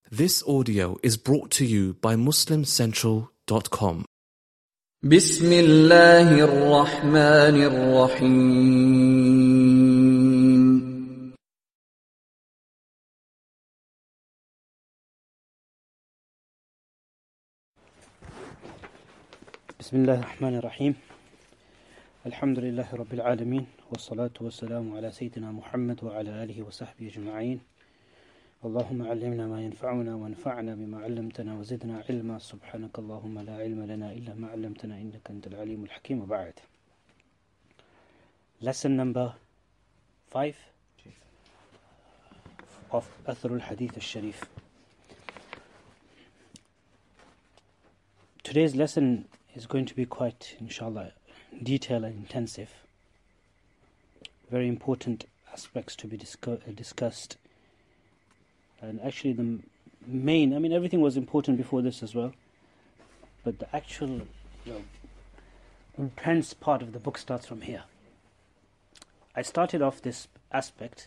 This audio is brought to you by MuslimCentral.com. بسم الله الرحمن الرحيم. بسم الله الرحمن الرحيم. الحمد لله رب العالمين، والصلاة والسلام على سيدنا محمد وعلى آله وصحبه أجمعين. اللهم علمنا ما ينفعنا وانفعنا بما علمتنا وزدنا علما. سبحانك اللهم لا علم لنا إلا ما علمتنا إنك أنت العليم الحكيم. وبعد. Lesson number 5 of Athar al-Hadith al-Sharif. Today's lesson is going to be quite, inshallah, detailed and intensive. Very important aspects to be discussed. And actually the main, everything was important before this as well, but the actual intense part of the book starts from here. I started off this aspect.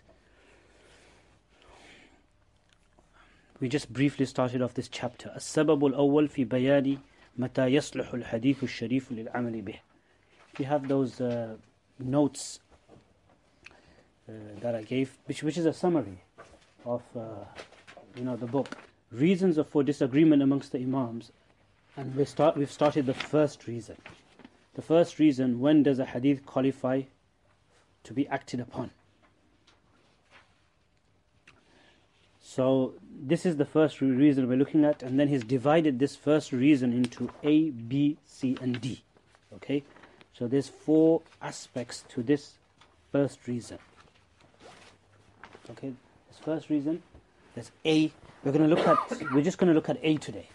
We just briefly started off this chapter. السبب الأول في بيان متى يصلح الحديث الشريف للعمل به. We have those notes that I gave, which is a summary of the book. Reasons for disagreement amongst the Imams, and we've started the first reason. The first reason: when does a hadith qualify to be acted upon? So this is the first reason we're looking at, and then he's divided this first reason into A, B, C and D. Okay, so there's 4 aspects to this first reason. Okay, this first reason, there's A. We're just going to look at A today.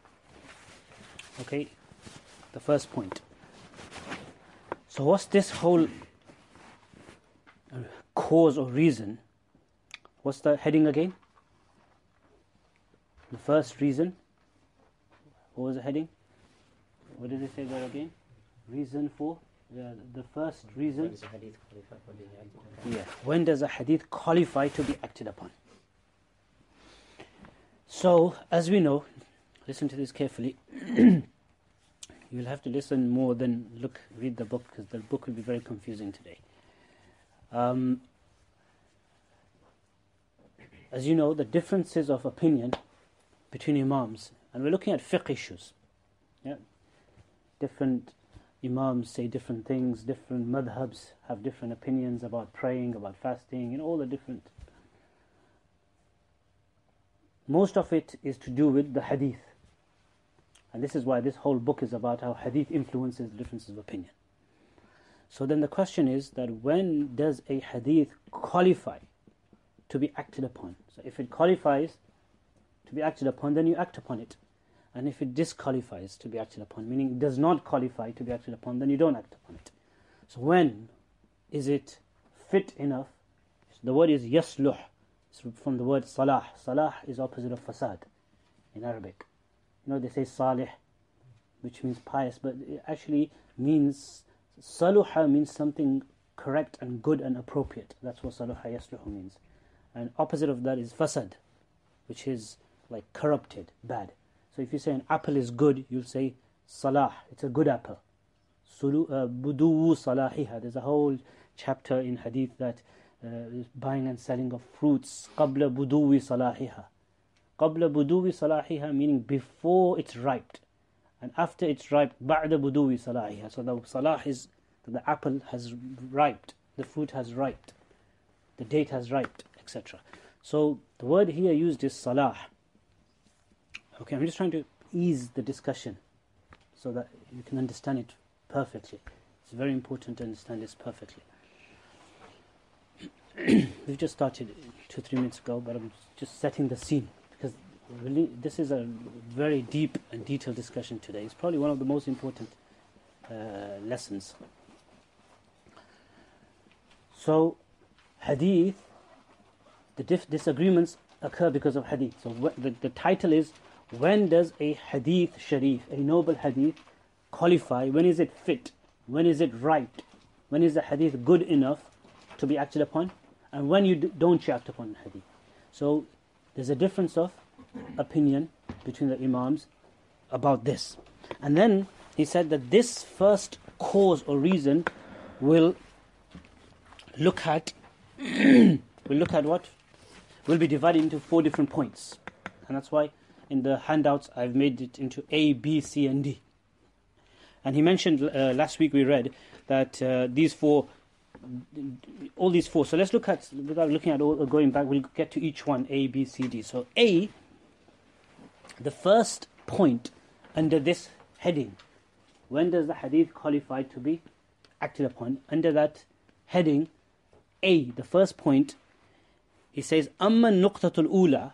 Okay, the first point. So what's this whole cause or reason? What's the heading again? The first reason. What was the heading? What did it say there again? Reason for? The first reason. When does a hadith qualify to be acted upon? So, as we know, listen to this carefully. You'll have to listen more than read the book, because the book will be very confusing today. As you know, the differences of opinion between Imams, and we're looking at fiqh issues. Different Imams say different things, different madhabs have different opinions about praying, about fasting, all the different. Most of it is to do with the hadith. And this is why this whole book is about how hadith influences differences of opinion. So then the question is that when does a hadith qualify to be acted upon? So if it qualifies to be acted upon, then you act upon it. And if it disqualifies to be acted upon, meaning it does not qualify to be acted upon, then you don't act upon it. So when is it fit enough? The word is yasluh. It's from the word salah. Salah is opposite of fasad in Arabic. They say salih, which means pious, but it actually means, saluha means something correct and good and appropriate. That's what saluha yasluhu means. And opposite of that is fasad, which is like corrupted, bad. So if you say an apple is good, you'll say salah, it's a good apple. Buduwu salahiha. There's a whole chapter in hadith that is buying and selling of fruits. Qabla buduwi salahiha. Qabla buduwi salahiha meaning before it's ripe, and after it's ripe, ba'da buduwi salahiha. So the salah is the apple has ripened, the fruit has ripened, the date has ripened, etc. So the word here used is salah. Okay, I'm just trying to ease the discussion so that you can understand it perfectly. It's very important to understand this perfectly. We've just started 2-3 minutes ago, but I'm just setting the scene, because really this is a very deep and detailed discussion today. It's probably one of the most important lessons. So, hadith, the disagreements occur because of hadith. So the title is, when does a hadith sharif, a noble hadith, qualify? When is it fit? When is it right? When is the hadith good enough to be acted upon? And when you don't act upon hadith. So there's a difference of opinion between the Imams about this. And then he said that this first cause or reason will look at what? Will be divided into 4 different points. And that's why in the handouts I've made it into A, B, C and D. And he mentioned, last week we read that all these four. So let's look at, without looking at all, going back, we'll get to each one, A, B, C, D. So A, the first point under this heading, when does the hadith qualify to be acted upon? Under that heading, A, the first point, he says, أما النقطة الأولى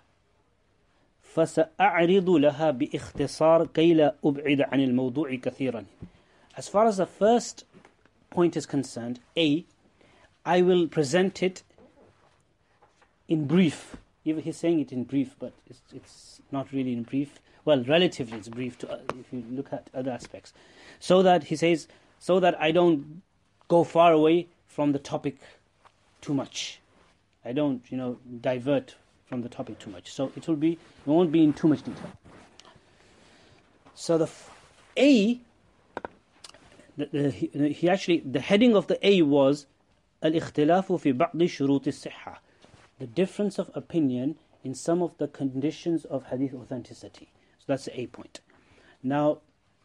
فسأعرض لها باختصار كي لا أبعد عن الموضوع كثيرا. As far as the first point is concerned, A, I will present it in brief. He's saying it in brief, but it's not really in brief. Well, relatively it's brief if you look at other aspects. So that, he says, so that I don't go far away from the topic too much. I don't, divert from the topic too much. So it won't be in too much detail. So the heading of the A was الاختلاف في بعض شروط الصحة, the difference of opinion in some of the conditions of hadith authenticity. So that's the A point. Now,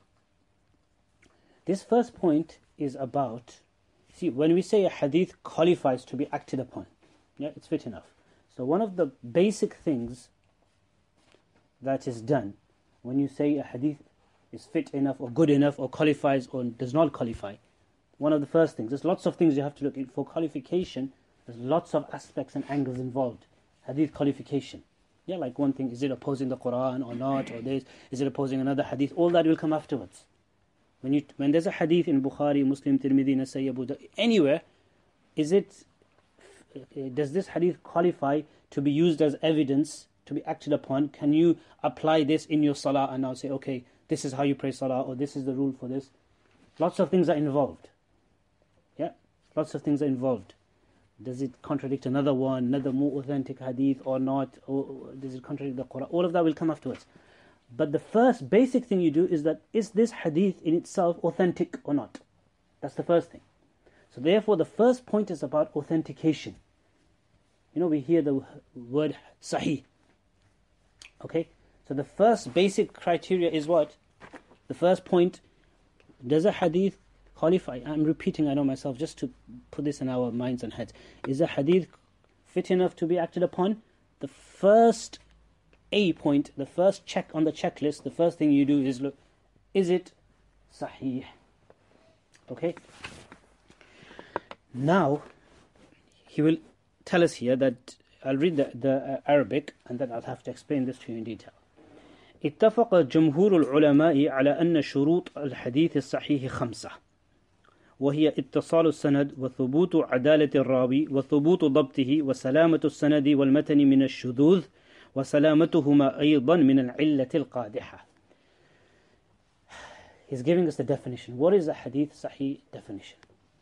this first point is about, see, when we say a hadith qualifies to be acted upon, yeah, it's fit enough. So one of the basic things that is done when you say a hadith is fit enough or good enough or qualifies or does not qualify, one of the first things, there's lots of things you have to look at. For qualification, there's lots of aspects and angles involved. Hadith qualification. Yeah, like one thing, is it opposing the Quran or not? Or is it opposing another hadith? All that will come afterwards. When there's a hadith in Bukhari, Muslim, Tirmidhi, Nasai, Abu Dawud, anywhere, does this hadith qualify to be used as evidence, to be acted upon? Can you apply this in your salah and now say, okay, this is how you pray salah, or this is the rule for this? Lots of things are involved. Yeah, lots of things are involved. Does it contradict another one, another more authentic hadith or not? Or does it contradict the Quran? All of that will come afterwards. But the first basic thing you do is that, is this hadith in itself authentic or not? That's the first thing. So therefore the first point is about authentication. We hear the word sahih. Okay? So the first basic criteria is what? The first point, does a hadith qualify? I'm repeating, I know myself, just to put this in our minds and heads. Is a hadith fit enough to be acted upon? The first A point, the first check on the checklist, the first thing you do is look, is it sahih? Okay? Now, he will tell us here that, I'll read the Arabic and then I'll have to explain this to you in detail. اتفق جمهور العلماء على أن شروط الحديث الصحيح 5 وهي اتصال السند وثبوت عدالة الراوي وثبوت ضبطه وسلامة السند والمتن من الشذوذ وسلامتهما أيضا من العلة القادحة. He's giving us the definition. What is a hadith sahih definition?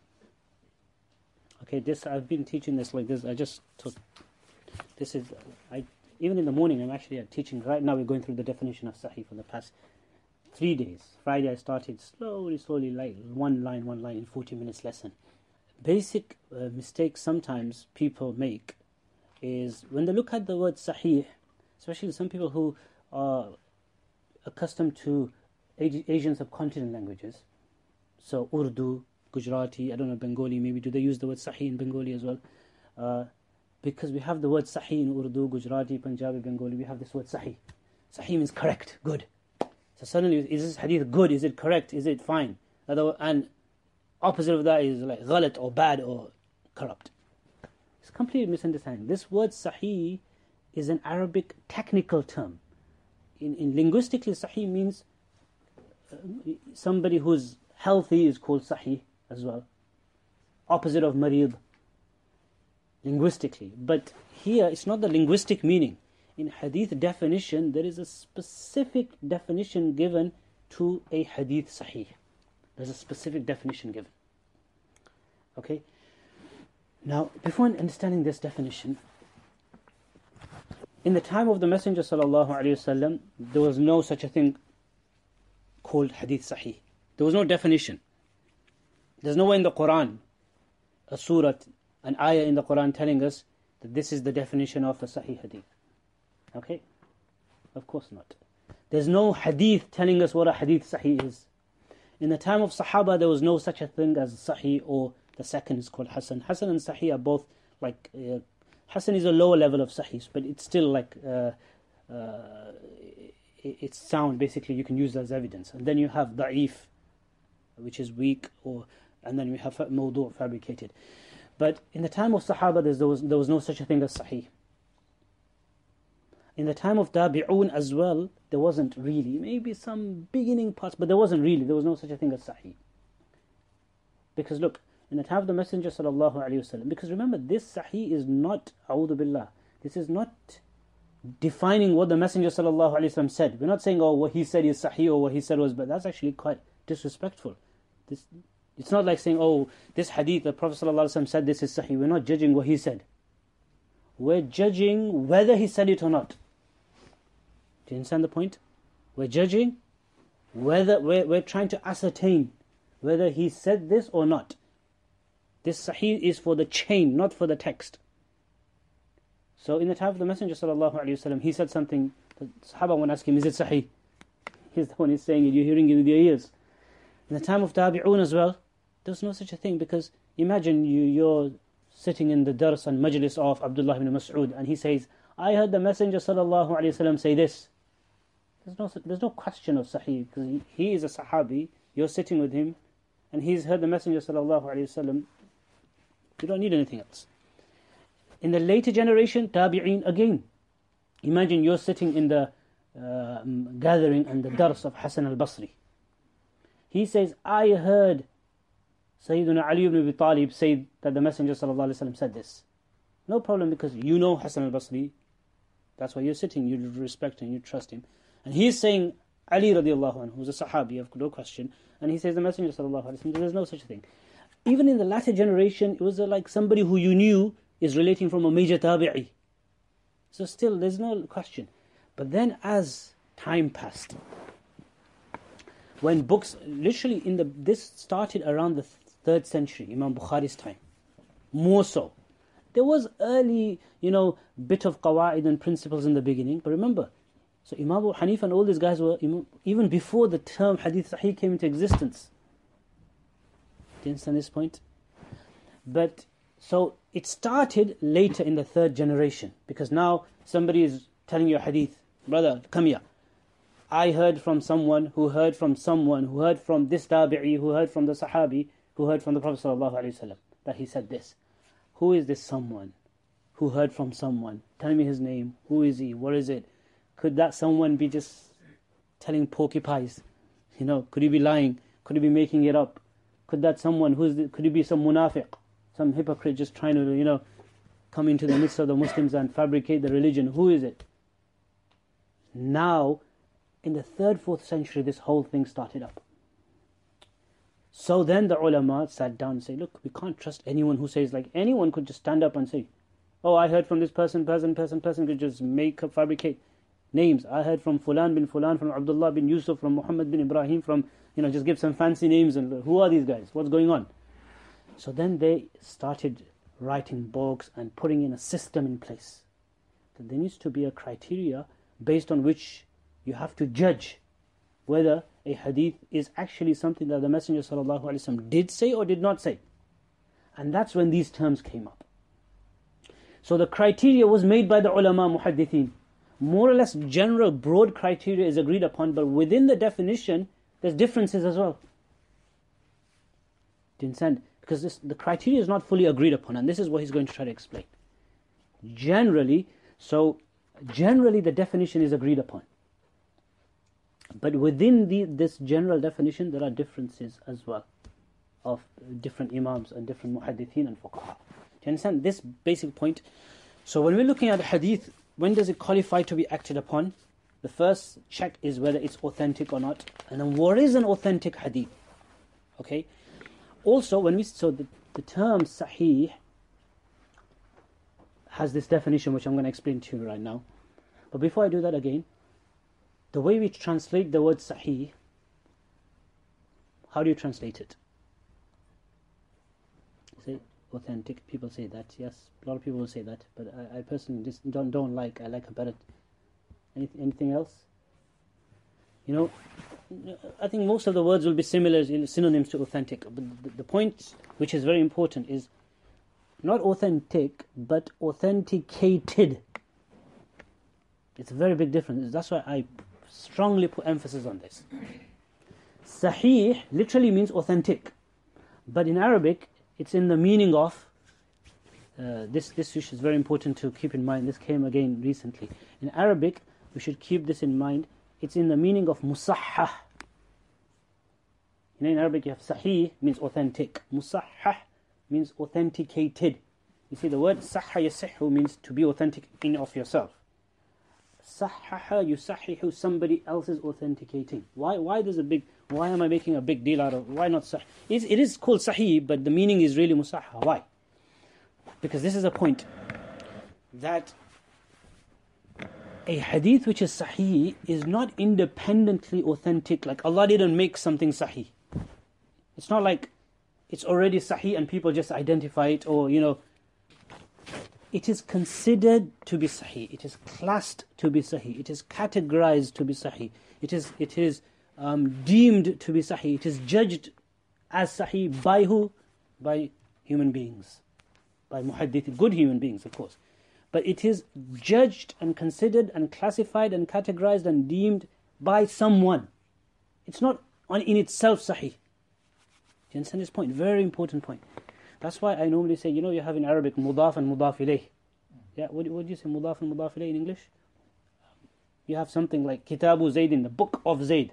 Okay, I've been teaching this like this. I just took this even in the morning I'm actually teaching. Right now we're going through the definition of sahih for the past 3 days. Friday I started slowly, like one line in 40 minutes lesson. Basic mistake sometimes people make is when they look at the word sahih, especially some people who are accustomed to Asian subcontinent languages, so Urdu, Gujarati, I don't know, Bengali, maybe do they use the word sahih in Bengali as well? Because we have the word sahih in Urdu, Gujarati, Punjabi, Bengali, we have this word sahih. Sahih means correct, good. So suddenly, is this hadith good? Is it correct? Is it fine? And opposite of that is like ghalat or bad or corrupt. It's completely misunderstanding. This word sahih is an Arabic technical term. In linguistically, sahih means somebody who's healthy is called sahih as well. Opposite of marid, linguistically. But here, it's not the linguistic meaning. In hadith definition, there is a specific definition given to a hadith sahih. There's a specific definition given. Okay? Now, before understanding this definition, In the time of the Messenger sallallahu alaihi wasallam, there was no such a thing called hadith sahih. There was no definition. There's nowhere in the Quran, a surah, an ayah in the Quran telling us that this is the definition of a sahih hadith. Okay? Of course not. There's no hadith telling us what a hadith sahih is. In the time of Sahaba, there was no such a thing as sahih, or the second is called Hasan. Hasan and sahih are both like, Hasan is a lower level of sahih, but it's still like, it's sound, basically you can use as evidence. And then you have da'if, which is weak, and then we have mawdu', fabricated. But in the time of Sahaba, there was no such a thing as sahih. In the time of Tabi'un as well, there wasn't really, maybe some beginning parts, but there was no such a thing as sahih. Because look, in the time of the Messenger sallallahu alaihi wasallam, because remember, this sahih is not, a'udhu billah, this is not defining what the Messenger sallallahu alaihi wasallam said. We're not saying, oh, what he said is sahih, or what he said was, but that's actually quite disrespectful. It's not like saying, oh, this hadith, the Prophet sallallahu alaihi wasallam said this is sahih. We're not judging what he said. We're judging whether he said it or not. Do you understand the point? We're judging whether, we're trying to ascertain whether he said this or not. This sahih is for the chain, not for the text. So in the time of the Messenger sallallahu alaihi wasallam, he said something, the Sahaba won't ask him, is it sahih? He's the one who's saying it, you're hearing it with your ears. In the time of Tabi'un as well, there's no such a thing, because imagine you're sitting in the dars and majlis of Abdullah ibn Mas'ud, and he says, I heard the Messenger sallallahu alaihi wasallam say this. There's no question of sahih, because he is a sahabi, you're sitting with him, and he's heard the Messenger sallallahu alaihi wasallam. You don't need anything else. In the later generation, Tabi'in again. Imagine you're sitting in the gathering and the dars of Hasan al-Basri. He says, I heard Sayyidina Ali ibn Abi Talib say that the Messenger sallallahu alaihi wasallam said this. No problem, because you know Hasan al-Basri. That's why you're sitting, you respect him, you trust him. And he's saying, Ali radiallahu anhu, who's a sahabi, of no question, and he says the Messenger sallallahu alaihi wasallam, there's no such thing. Even in the latter generation, it was like somebody who you knew is relating from a major tabi'i. So still, there's no question. But then as time passed, when books, literally this started around the 3rd century, Imam Bukhari's time, more so. There was early, bit of qawaid and principles in the beginning, but remember, so Imam Abu Hanifa and all these guys were, even before the term Hadith Sahih came into existence. Do you understand this point? But, so it started later in the 3rd generation, because now somebody is telling you a hadith, brother, come here. I heard from someone who heard from someone who heard from this tabi'i, who heard from the sahabi, who heard from the Prophet ﷺ, that he said this. Who is this someone who heard from someone? Tell me his name. Who is he? What is it? Could that someone be just telling porcupines? Could he be lying? Could he be making it up? Could that someone, could he be some munafiq, some hypocrite just trying to, come into the midst of the Muslims and fabricate the religion? Who is it? Now, in the 3rd, 4th century, this whole thing started up. So then the ulama sat down and said, look, we can't trust anyone who says, like, anyone could just stand up and say, oh, I heard from this person could just make up, fabricate names. I heard from Fulan bin Fulan, from Abdullah bin Yusuf, from Muhammad bin Ibrahim, from, just give some fancy names, and who are these guys? What's going on? So then they started writing books and putting in a system in place. That there needs to be a criteria based on which you have to judge whether a hadith is actually something that the Messenger ﷺ did say or did not say. And that's when these terms came up. So the criteria was made by the ulama muhaddithin. More or less general, broad criteria is agreed upon, but within the definition, there's differences as well. Do you understand? Because the criteria is not fully agreed upon, and this is what he's going to try to explain. Generally, the definition is agreed upon. But within this general definition, there are differences as well of different imams and different muhaddithin and fuqaha. Do you understand this basic point? So when we're looking at hadith, when does it qualify to be acted upon? The first check is whether it's authentic or not. And then what is an authentic hadith? Okay? Also, the term sahih has this definition which I'm going to explain to you right now. But before I do that again, the way we translate the word sahih, how do you translate it? Say authentic. People say that. Yes, a lot of people will say that. But I personally just don't like. I like a better. Anything else? You know, I think most of the words will be similar, synonyms to authentic. But the point which is very important is not authentic, but authenticated. It's a very big difference. That's why I strongly put emphasis on this. Sahih literally means authentic. But in Arabic, it's in the meaning of, this issue is very important to keep in mind. This came again recently. In Arabic, we should keep this in mind. It's in the meaning of musahhah. In Arabic, you have sahih, means authentic. Musahhah means authenticated. You see, the word sahha yasihhu means to be authentic in of yourself. Sahhaha yusahihu, somebody else is authenticating. Why am I making a big deal out of, why not sahih? It is called sahih, but the meaning is really musahha. Why? Because this is a point, that a hadith which is sahih is not independently authentic. Like Allah didn't make something sahih. It's not like it's already sahih and people just identify it, or it is considered to be sahih. It is classed to be sahih. It is categorized to be sahih. It is deemed to be sahih. It is judged as sahih by who? By human beings, by muhaddith, good human beings, of course. But it is judged and considered and classified and categorized and deemed by someone. It's not in itself sahih. Do you understand this point? Very important point. That's why I normally say, you have in Arabic mudaf and mudaf ilayh. Yeah, what do you say, mudaf and mudaf ilayh in English? You have something like Kitabu Zaydin, the book of Zayd,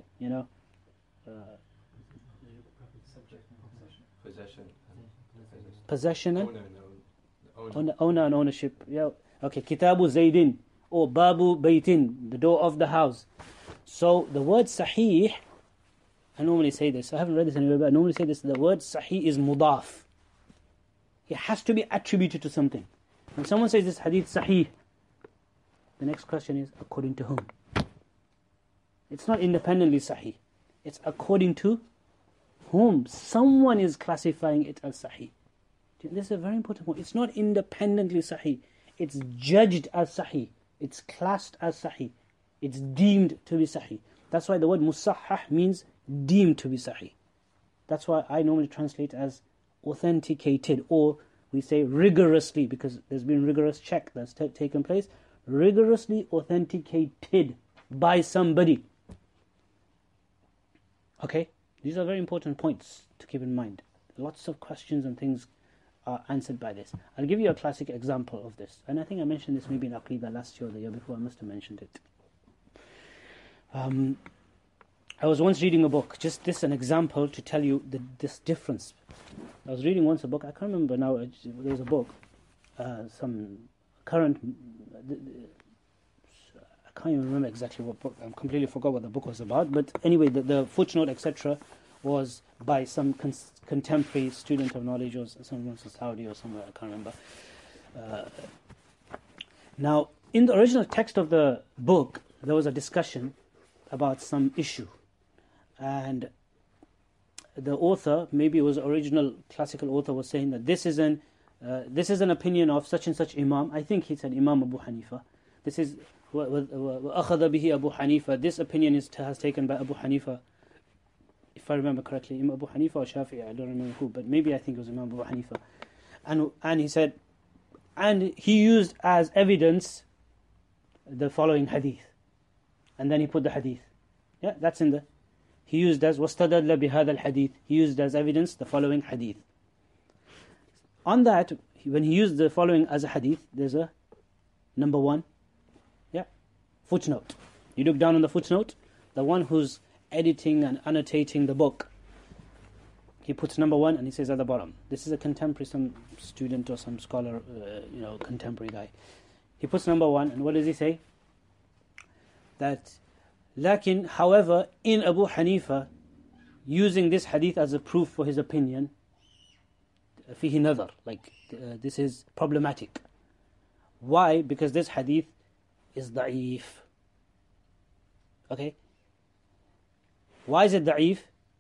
Possession and owner and ownership. Yeah. Okay, Kitabu Zaydin, or Babu Baytin, the door of the house. So the word sahih, I normally say this, I haven't read this anywhere, but I normally say this, the word sahih is mudaf. It has to be attributed to something. When someone says this hadith sahih, the next question is, according to whom? It's not independently sahih. It's according to whom? Someone is classifying it as sahih. This is a very important point. It's not independently sahih. It's judged as sahih. It's classed as sahih. It's deemed to be sahih. That's why the word musahhah means deemed to be sahih. That's why I normally translate as authenticated, or we say rigorously, because there's been rigorous check that's taken place. Rigorously authenticated by somebody. Okay? These are very important points to keep in mind. Lots of questions and things are answered by this. I'll give you a classic example of this. And I think I mentioned this maybe in Aqidah last year or the year before. I must have mentioned it. I was once reading a book, just this an example to tell you this difference. I was reading once a book, I can't remember now, there was a book, some current, I can't even remember exactly what book, I completely forgot what the book was about, but anyway, the footnote, etc., was by some contemporary student of knowledge, or someone from Saudi or somewhere, I can't remember. Now, in the original text of the book, there was a discussion about some issue. And the author, maybe it was the original classical author, was saying that this is an opinion of such and such Imam. I think he said Imam Abu Hanifa. This is وَأَخَذَ بِهِ Abu Hanifa. This opinion has taken by Abu Hanifa. If I remember correctly, Imam Abu Hanifa or Shafi'i, I don't remember who, but maybe I think it was Imam Abu Hanifa. And he said, and he used as evidence the following hadith. And then he put the hadith. Yeah, that's in the... He used as وَاسْتَدَلَّ بِهَذَا الْحَدِيثِ. He used as evidence the following hadith. On that, when he used the following as a hadith, there's a number 1, footnote. You look down on the footnote, the one who's editing and annotating the book, he puts number 1 and he says at the bottom, this is a contemporary, some student or some scholar, contemporary guy. He puts number 1, and what does he say? That Lakin, however, in Abu Hanifa, using this hadith as a proof for his opinion, fihi nadar, this is problematic. Why? Because this hadith is da'if. Okay? Why is it da'if?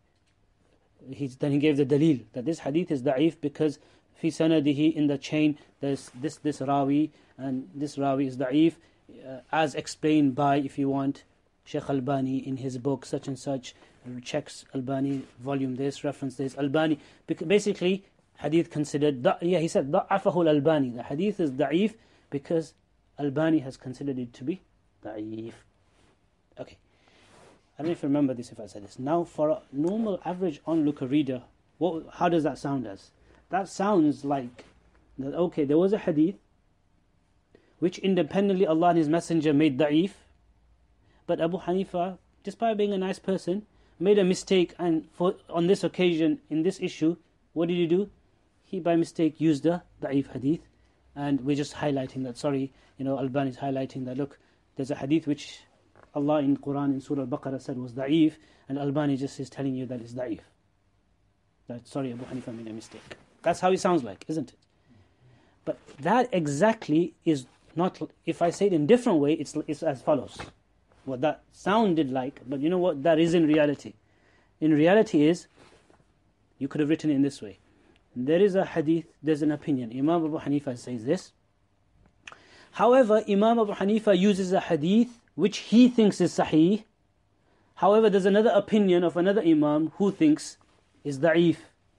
Then he gave the dalil that this hadith is da'if because fi sanadihi, in the chain, there's this rawi, and this rawi is da'if, as explained by, if you want, Shaykh Albani in his book such and such, checks Albani, volume this, reference this, Albani. Basically, hadith considered, he said, da'afahu al-Albani. The hadith is da'if because Albani has considered it to be da'if. Okay. I don't know if you remember this, if I said this. Now, for a normal, average onlooker reader, how does that sound as? That sounds like that, okay, there was a hadith which independently Allah and His Messenger made da'if, but Abu Hanifa, despite being a nice person, made a mistake, and on this occasion, in this issue, what did he do? He by mistake used the da'if hadith, and we're just highlighting that, Albani is highlighting that, look, there's a hadith which Allah in Quran, in Surah Al-Baqarah said was da'if, and Albani just is telling you that it's da'if. That, sorry, Abu Hanifa made a mistake. That's how it sounds like, isn't it? But that exactly is not, if I say it in a different way, it's as follows. What that sounded like, but you know what that is in reality? In reality is, you could have written it in this way. There is a hadith, there's an opinion. Imam Abu Hanifa says this. However, Imam Abu Hanifa uses a hadith which he thinks is sahih. However, there's another opinion of another Imam who thinks is da'if.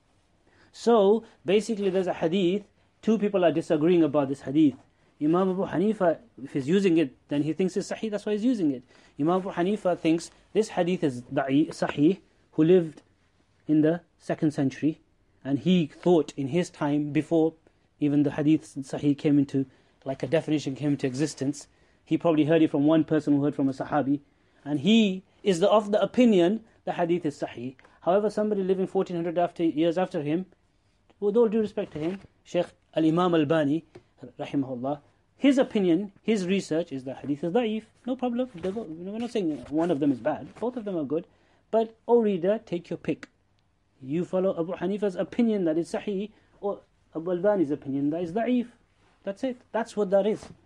So, basically there's a hadith, two people are disagreeing about this hadith. Imam Abu Hanifa, if he's using it, then he thinks it's sahih, that's why he's using it. Imam Abu Hanifa thinks this hadith is sahih, who lived in the 2nd century, and he thought in his time, before even the hadith sahih came into, like a definition came into existence, he probably heard it from one person who heard from a sahabi, and he is of the opinion the hadith is sahih. However, somebody living 1400 years after him, with all due respect to him, Shaykh Al-Imam Albani, rahimahullah, his opinion, his research is that hadith is da'if. No problem. We're not saying one of them is bad. Both of them are good. But, O reader, take your pick. You follow Abu Hanifa's opinion that is sahih, or Abu Albani's opinion that is da'if. That's it. That's what that is.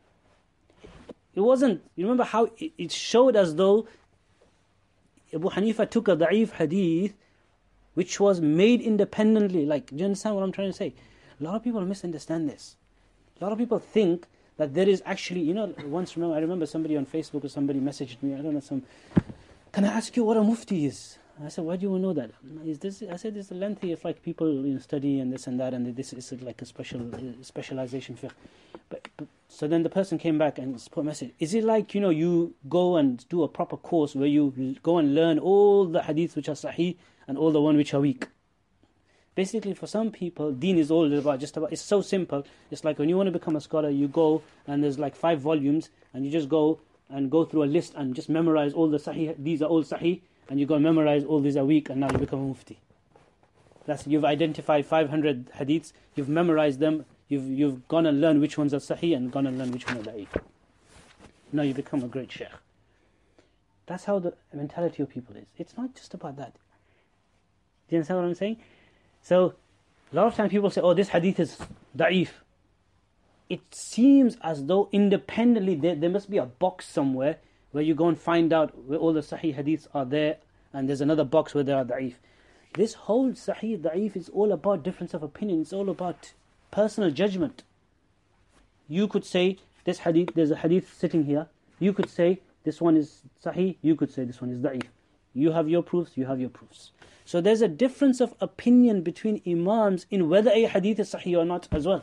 It wasn't, you remember how it showed as though Abu Hanifa took a da'if hadith which was made independently. Like, do you understand what I'm trying to say? A lot of people misunderstand this. A lot of people think that there is actually, once I remember somebody on Facebook or somebody messaged me, I don't know, can I ask you what a mufti is? I said, why do you want to know that? I said, it's lengthy, if like people study and this and that, and this is like a specialization fiqh. But so then the person came back and put a message. Is it like, you go and do a proper course where you go and learn all the hadiths which are sahih and all the one which are weak? Basically, for some people, deen is all about, it's so simple. It's like when you want to become a scholar, you go and there's like 5 volumes, and you just go through a list and just memorize all the sahih, these are all sahih, and you go and memorize all these are weak, and now you become a mufti. You've identified 500 hadiths, you've memorized them, you've gone and learned which ones are sahih and gone and learned which ones are da'if. Now you become a great sheikh. That's how the mentality of people is. It's not just about that. Do you understand what I'm saying? So, a lot of times people say, this hadith is da'if. It seems as though independently there must be a box somewhere where you go and find out where all the sahih hadiths are there, and there's another box where there are da'if. This whole sahih, da'if is all about difference of opinion. It's all about personal judgment. You could say, this hadith, there's a hadith sitting here. You could say, this one is sahih. You could say, this one is da'if. You have your proofs, you have your proofs. So there's a difference of opinion between imams in whether a hadith is sahih or not as well.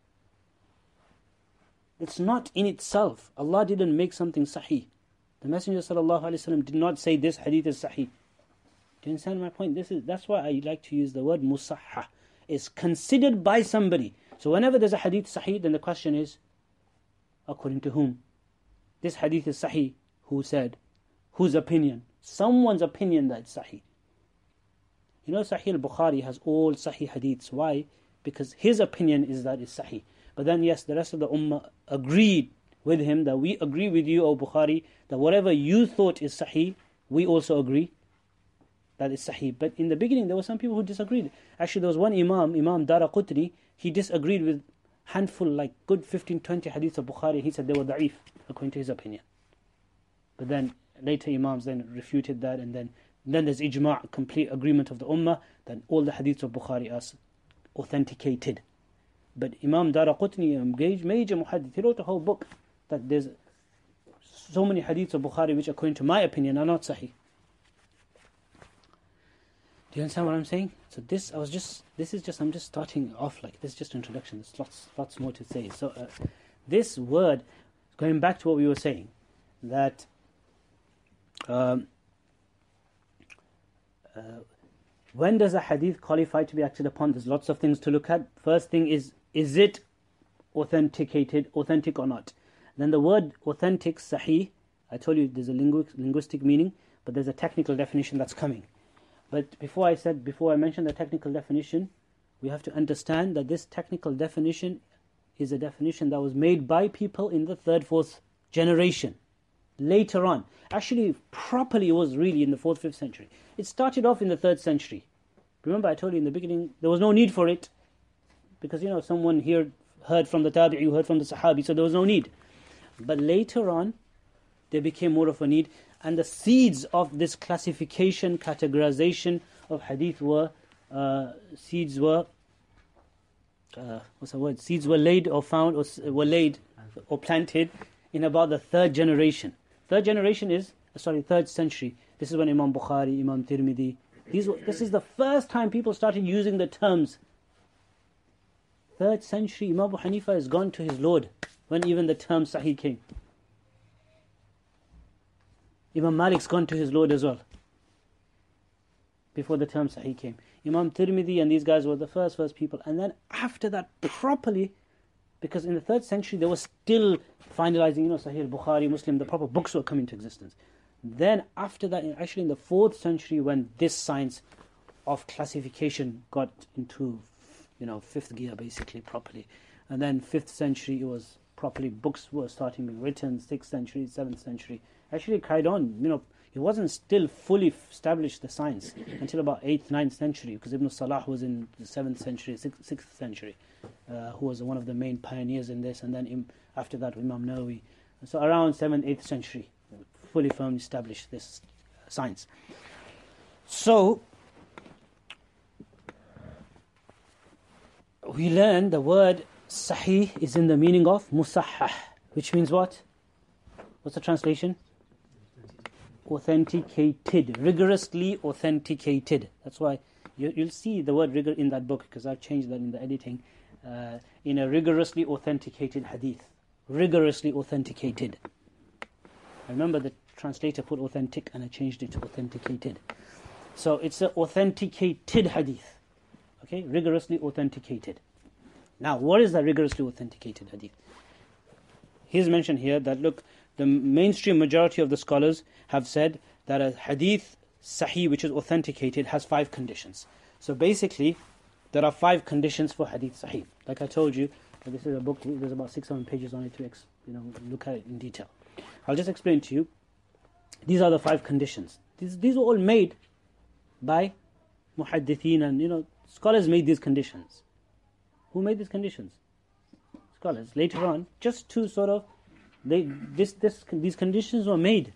It's not in itself. Allah didn't make something sahih. The Messenger ﷺ did not say this hadith is sahih. Do you understand my point? That's why I like to use the word musahha. It's considered by somebody. So whenever there's a hadith sahih, then the question is, according to whom? This hadith is sahih. Who said? Whose opinion? Someone's opinion that it's sahih. Sahih al-Bukhari has all sahih hadiths. Why? Because his opinion is that it's sahih. But then yes, the rest of the ummah agreed with him that we agree with you, O Bukhari, that whatever you thought is sahih, we also agree that it's sahih. But in the beginning, there were some people who disagreed. Actually, there was one Imam Daraqutni, he disagreed with handful, like good 15, 20 hadiths of Bukhari. He said they were da'if, according to his opinion. But then later Imams then refuted that, and then there's ijma', complete agreement of the ummah, that all the hadiths of Bukhari are authenticated. But Imam Daraqutni, a major muhaddith, he wrote a whole book that there's so many hadiths of Bukhari which, according to my opinion, are not sahih. Do you understand what I'm saying? So I'm just starting off like this, just introduction. There's lots more to say. So this word, going back to what we were saying, that when does a hadith qualify to be acted upon? There's lots of things to look at. First thing is it authentic or not? Then the word authentic, sahih, I told you there's a linguistic meaning, but there's a technical definition that's coming. But before I mentioned the technical definition, we have to understand that this technical definition is a definition that was made by people in the 3rd, 4th generation. Later on. Actually, properly it was really in the 4th, 5th century. It started off in the 3rd century. Remember I told you in the beginning, there was no need for it. Because, someone here heard from the tabi'i, who heard from the sahabi, so there was no need. But later on, there became more of a need. And the seeds of this classification, categorization of hadith were laid or found, or were laid or planted in about the 3rd generation. 3rd century. This is when Imam Bukhari, Imam Tirmidhi, this is the first time people started using the terms. 3rd century, Imam Abu Hanifa has gone to his Lord when even the term Sahih came. Imam Malik's gone to his Lord as well, before the term Sahih came. Imam Tirmidhi and these guys were the first people. And then after that, properly, because in the 3rd century, they were still finalizing, Sahih al-Bukhari, Muslim, the proper books were coming into existence. Then after that, actually in the 4th century, when this science of classification got into, 5th gear, basically, properly. And then 5th century, it was properly, books were starting being written, 6th century, 7th century. Actually carried on, it wasn't still fully established, the science, until about 8th, 9th century, because Ibn Salah was in the 7th century, 6th century, who was one of the main pioneers in this, and then after that Imam Nawawi. So around 7th, 8th century, fully firmly established this science. So, we learn the word sahih is in the meaning of musahhah, which means what? What's the translation? Authenticated, rigorously authenticated. That's why you'll see the word rigor in that book, because I've changed that in the editing. In a rigorously authenticated hadith. Rigorously authenticated. I remember the translator put authentic and I changed it to authenticated. So it's an authenticated hadith. Okay, rigorously authenticated. Now, what is the rigorously authenticated hadith? Here's mentioned here that, look, the mainstream majority of the scholars have said that a hadith sahih, which is authenticated, has 5 conditions. So basically, there are 5 conditions for hadith sahih. Like I told you, this is a book, there's about 600 pages on it to look at it in detail. I'll just explain to you. These are the 5 conditions. These were all made by muhaddithin, and scholars made these conditions. Who made these conditions? Scholars. Later on, just to sort of, these conditions were made.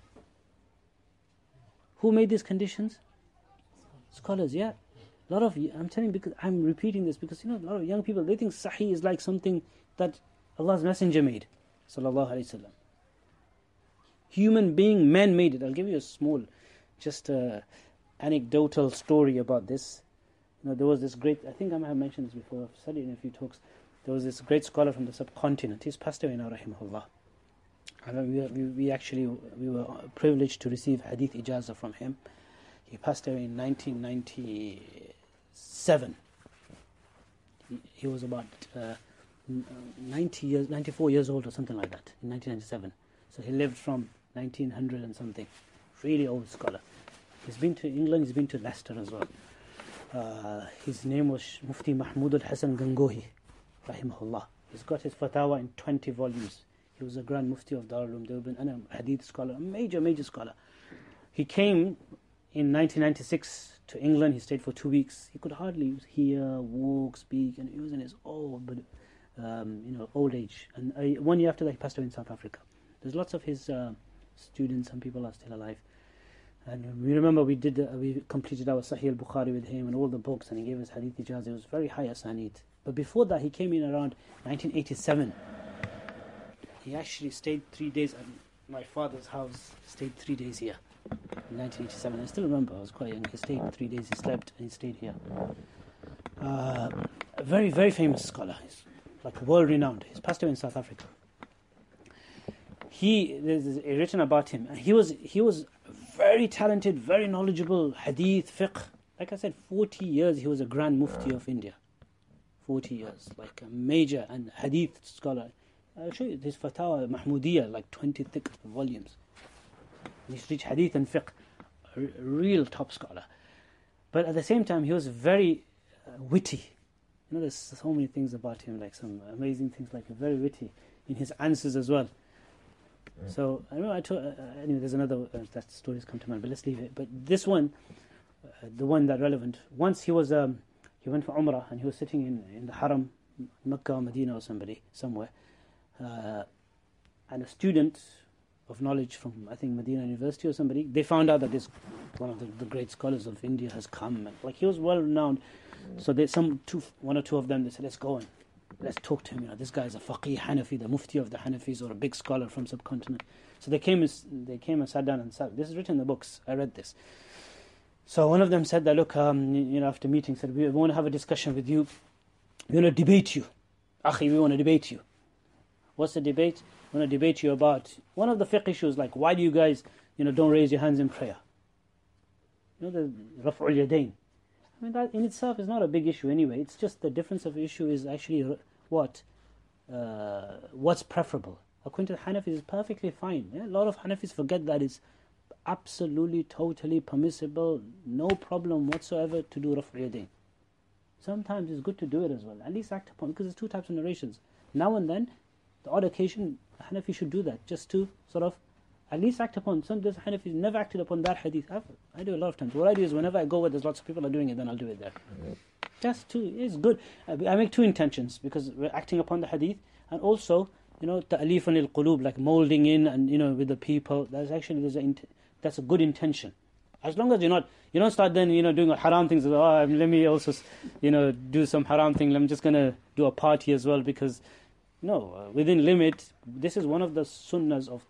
Who made these conditions? Scholars, yeah. A lot of, I'm telling you, because I'm repeating this because a lot of young people, they think sahih is like something that Allah's Messenger made, sallallahu alaihi wasallam. Human being, men made it. I'll give you a small, just anecdotal story about this. There was this great, I think I might have mentioned this before, I've studied in a few talks. There was this great scholar from the subcontinent. He's passed away now, rahimahullah. And we were privileged to receive hadith ijazah from him. He passed away in 1997. He was about 94 years old or something like that, in 1997. So he lived from 1900 and something. Really old scholar. He's been to England, he's been to Leicester as well. His name was Mufti Mahmud al-Hasan Gangohi, rahimahullah. He's got his fatwa in 20 volumes. He was a Grand Mufti of Darul Uloom Deoband and a hadith scholar, a major scholar. He came in 1996 to England. He stayed for 2 weeks. He could hardly hear, walk, speak, and he was in his old old age. And 1 year after that, he passed away in South Africa. There's lots of his students, some people are still alive. And we remember we completed our Sahih al-Bukhari with him and all the books, and he gave us Hadith Ijaz. It was very high asanid. But before that, he came in around 1987. He actually stayed 3 days at my father's house, stayed 3 days here in 1987. I still remember, I was quite young. He stayed 3 days, he slept, and he stayed here. A very, very famous scholar. He's like world-renowned. He's passed away in South Africa. There's written about him. He was very talented, very knowledgeable, hadith, fiqh. Like I said, 40 years he was a Grand Mufti of India. 40 years, like a major and hadith scholar. I'll show you his Fatawa Mahmudiyya, like 20 thick volumes. He's reached hadith and fiqh, a real top scholar. But at the same time, he was very witty. There's so many things about him, like some amazing things, like very witty in his answers as well. So I remember anyway, there's another that stories come to mind, but let's leave it. But this one, the one that relevant. Once he went for Umrah and he was sitting in the Haram, Mecca or Medina or somewhere, and a student of knowledge from I think Medina University or somebody, they found out that this one of the great scholars of India has come, and like he was well renowned. So there's one or two of them. They said, let's go and let's talk to him. This guy is a faqih Hanafi, the mufti of the Hanafis, or a big scholar from subcontinent. So they came and sat down and said, this is written in the books. I read this. So one of them said that, look, after meeting, said, we want to have a discussion with you. We want to debate you. Akhi, we want to debate you. What's the debate? We want to debate you about one of the fiqh issues, like why do you guys, don't raise your hands in prayer? The Raf'ul Yadayn. I mean, that in itself is not a big issue anyway. It's just the difference of issue is actually what's preferable. According to the Hanafis, it's perfectly fine. A lot of Hanafis forget that it's absolutely, totally permissible, no problem whatsoever to do Raf'ul Yadayn. Sometimes it's good to do it as well. At least act upon, because there's two types of narrations. Now and then, the odd occasion, a Hanafi should do that, just to sort of at least act upon. Some Hanafis never acted upon that hadith. I do a lot of times. What I do is whenever I go where there's lots of people are doing it, then I'll do it there. It's good. I make two intentions, because we're acting upon the hadith, and also, ta'alifan al-qulub, like molding in and, with the people. That's a good intention. As long as you don't start then, doing haram things. Let me also, do some haram thing. I'm just going to do a party as well, because, within limit. This is one of the sunnahs of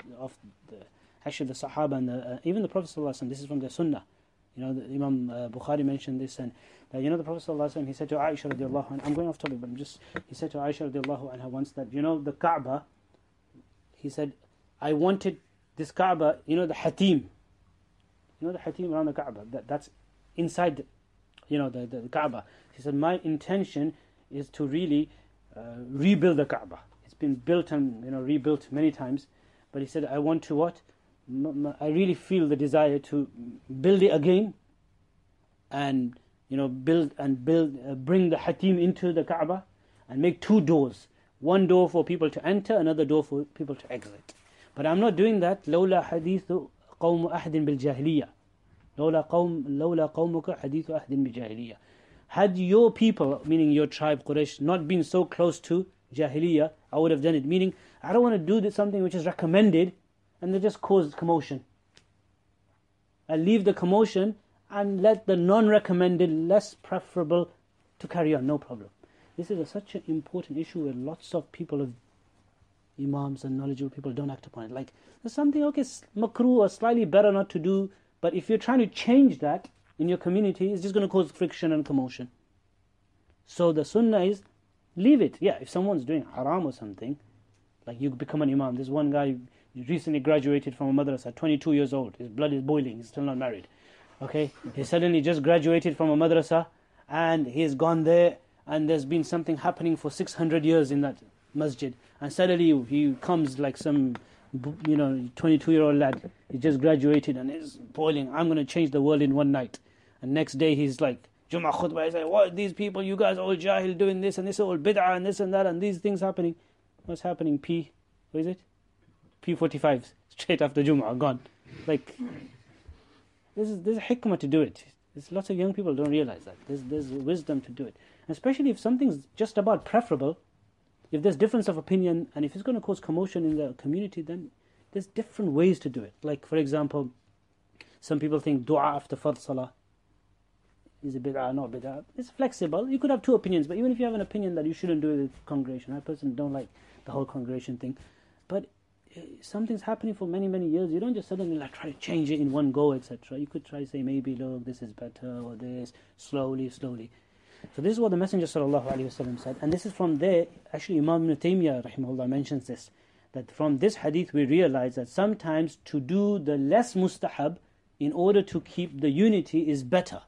the Sahaba and even the Prophet ﷺ. This is from the sunnah. The Imam Bukhari mentioned this, and the Prophet ﷺ, he said to Aisha radiallahu anha, I'm going off topic, but he said to Aisha radiallahu anha once that, the Kaaba, he said, I wanted this Kaaba, the Hatim. The Hatim around the Kaaba, that's inside, the Kaaba. He said, my intention is to really rebuild the Kaaba. It's been built and rebuilt many times, but he said, I want to what? I really feel the desire to build it again, and bring the Hatim into the Kaaba, and make two doors. One door for people to enter, another door for people to exit. But I'm not doing that. لولا حديث قوم أحد بالجاهلية. لولا قومك حديث أحد بالجاهلية. Had your people, meaning your tribe Quraysh, not been so close to Jahiliyyah, I would have done it. Meaning, I don't want to do something which is recommended and they just cause commotion. I leave the commotion and let the non-recommended, less preferable, to carry on, no problem. This is such an important issue where lots of people, of imams and knowledgeable people, don't act upon it. Like, there's something, makruh or slightly better not to do, but if you're trying to change that in your community, it's just going to cause friction and commotion. So the sunnah is, leave it. Yeah, if someone's doing haram or something, like you become an imam. There's one guy, he recently graduated from a madrasa, 22 years old. His blood is boiling, he's still not married. Okay, he suddenly just graduated from a madrasa, and he's gone there, and there's been something happening for 600 years in that masjid, and suddenly he comes like some 22-year-old lad. He just graduated and is boiling. I'm going to change the world in one night. And next day he's like, Jummah khutbah, he's like, what, these people, you guys all jahil doing this, and this all bid'ah, and this and that, and these things happening. What's happening? What is it? P45, straight after Jummah, gone. Like, there's a hikmah to do it. There's lots of young people don't realize that. There's wisdom to do it. And especially if something's just about preferable, if there's difference of opinion, and if it's going to cause commotion in the community, then there's different ways to do it. Like, for example, some people think dua after fard salah is a bid'ah, not bid'ah. It's flexible. You could have two opinions, but even if you have an opinion that you shouldn't do it with congregation, I personally don't like the whole congregation thing. But something's happening for many, many years. You don't just suddenly like try to change it in one go, etc. You could try to say, maybe, look, this is better, or this, slowly. So this is what the Messenger ﷺ said. And this is from there, actually Imam Ibn Taymiyyah rahimahullah mentions this, that from this hadith we realize that sometimes to do the less mustahab in order to keep the unity is better.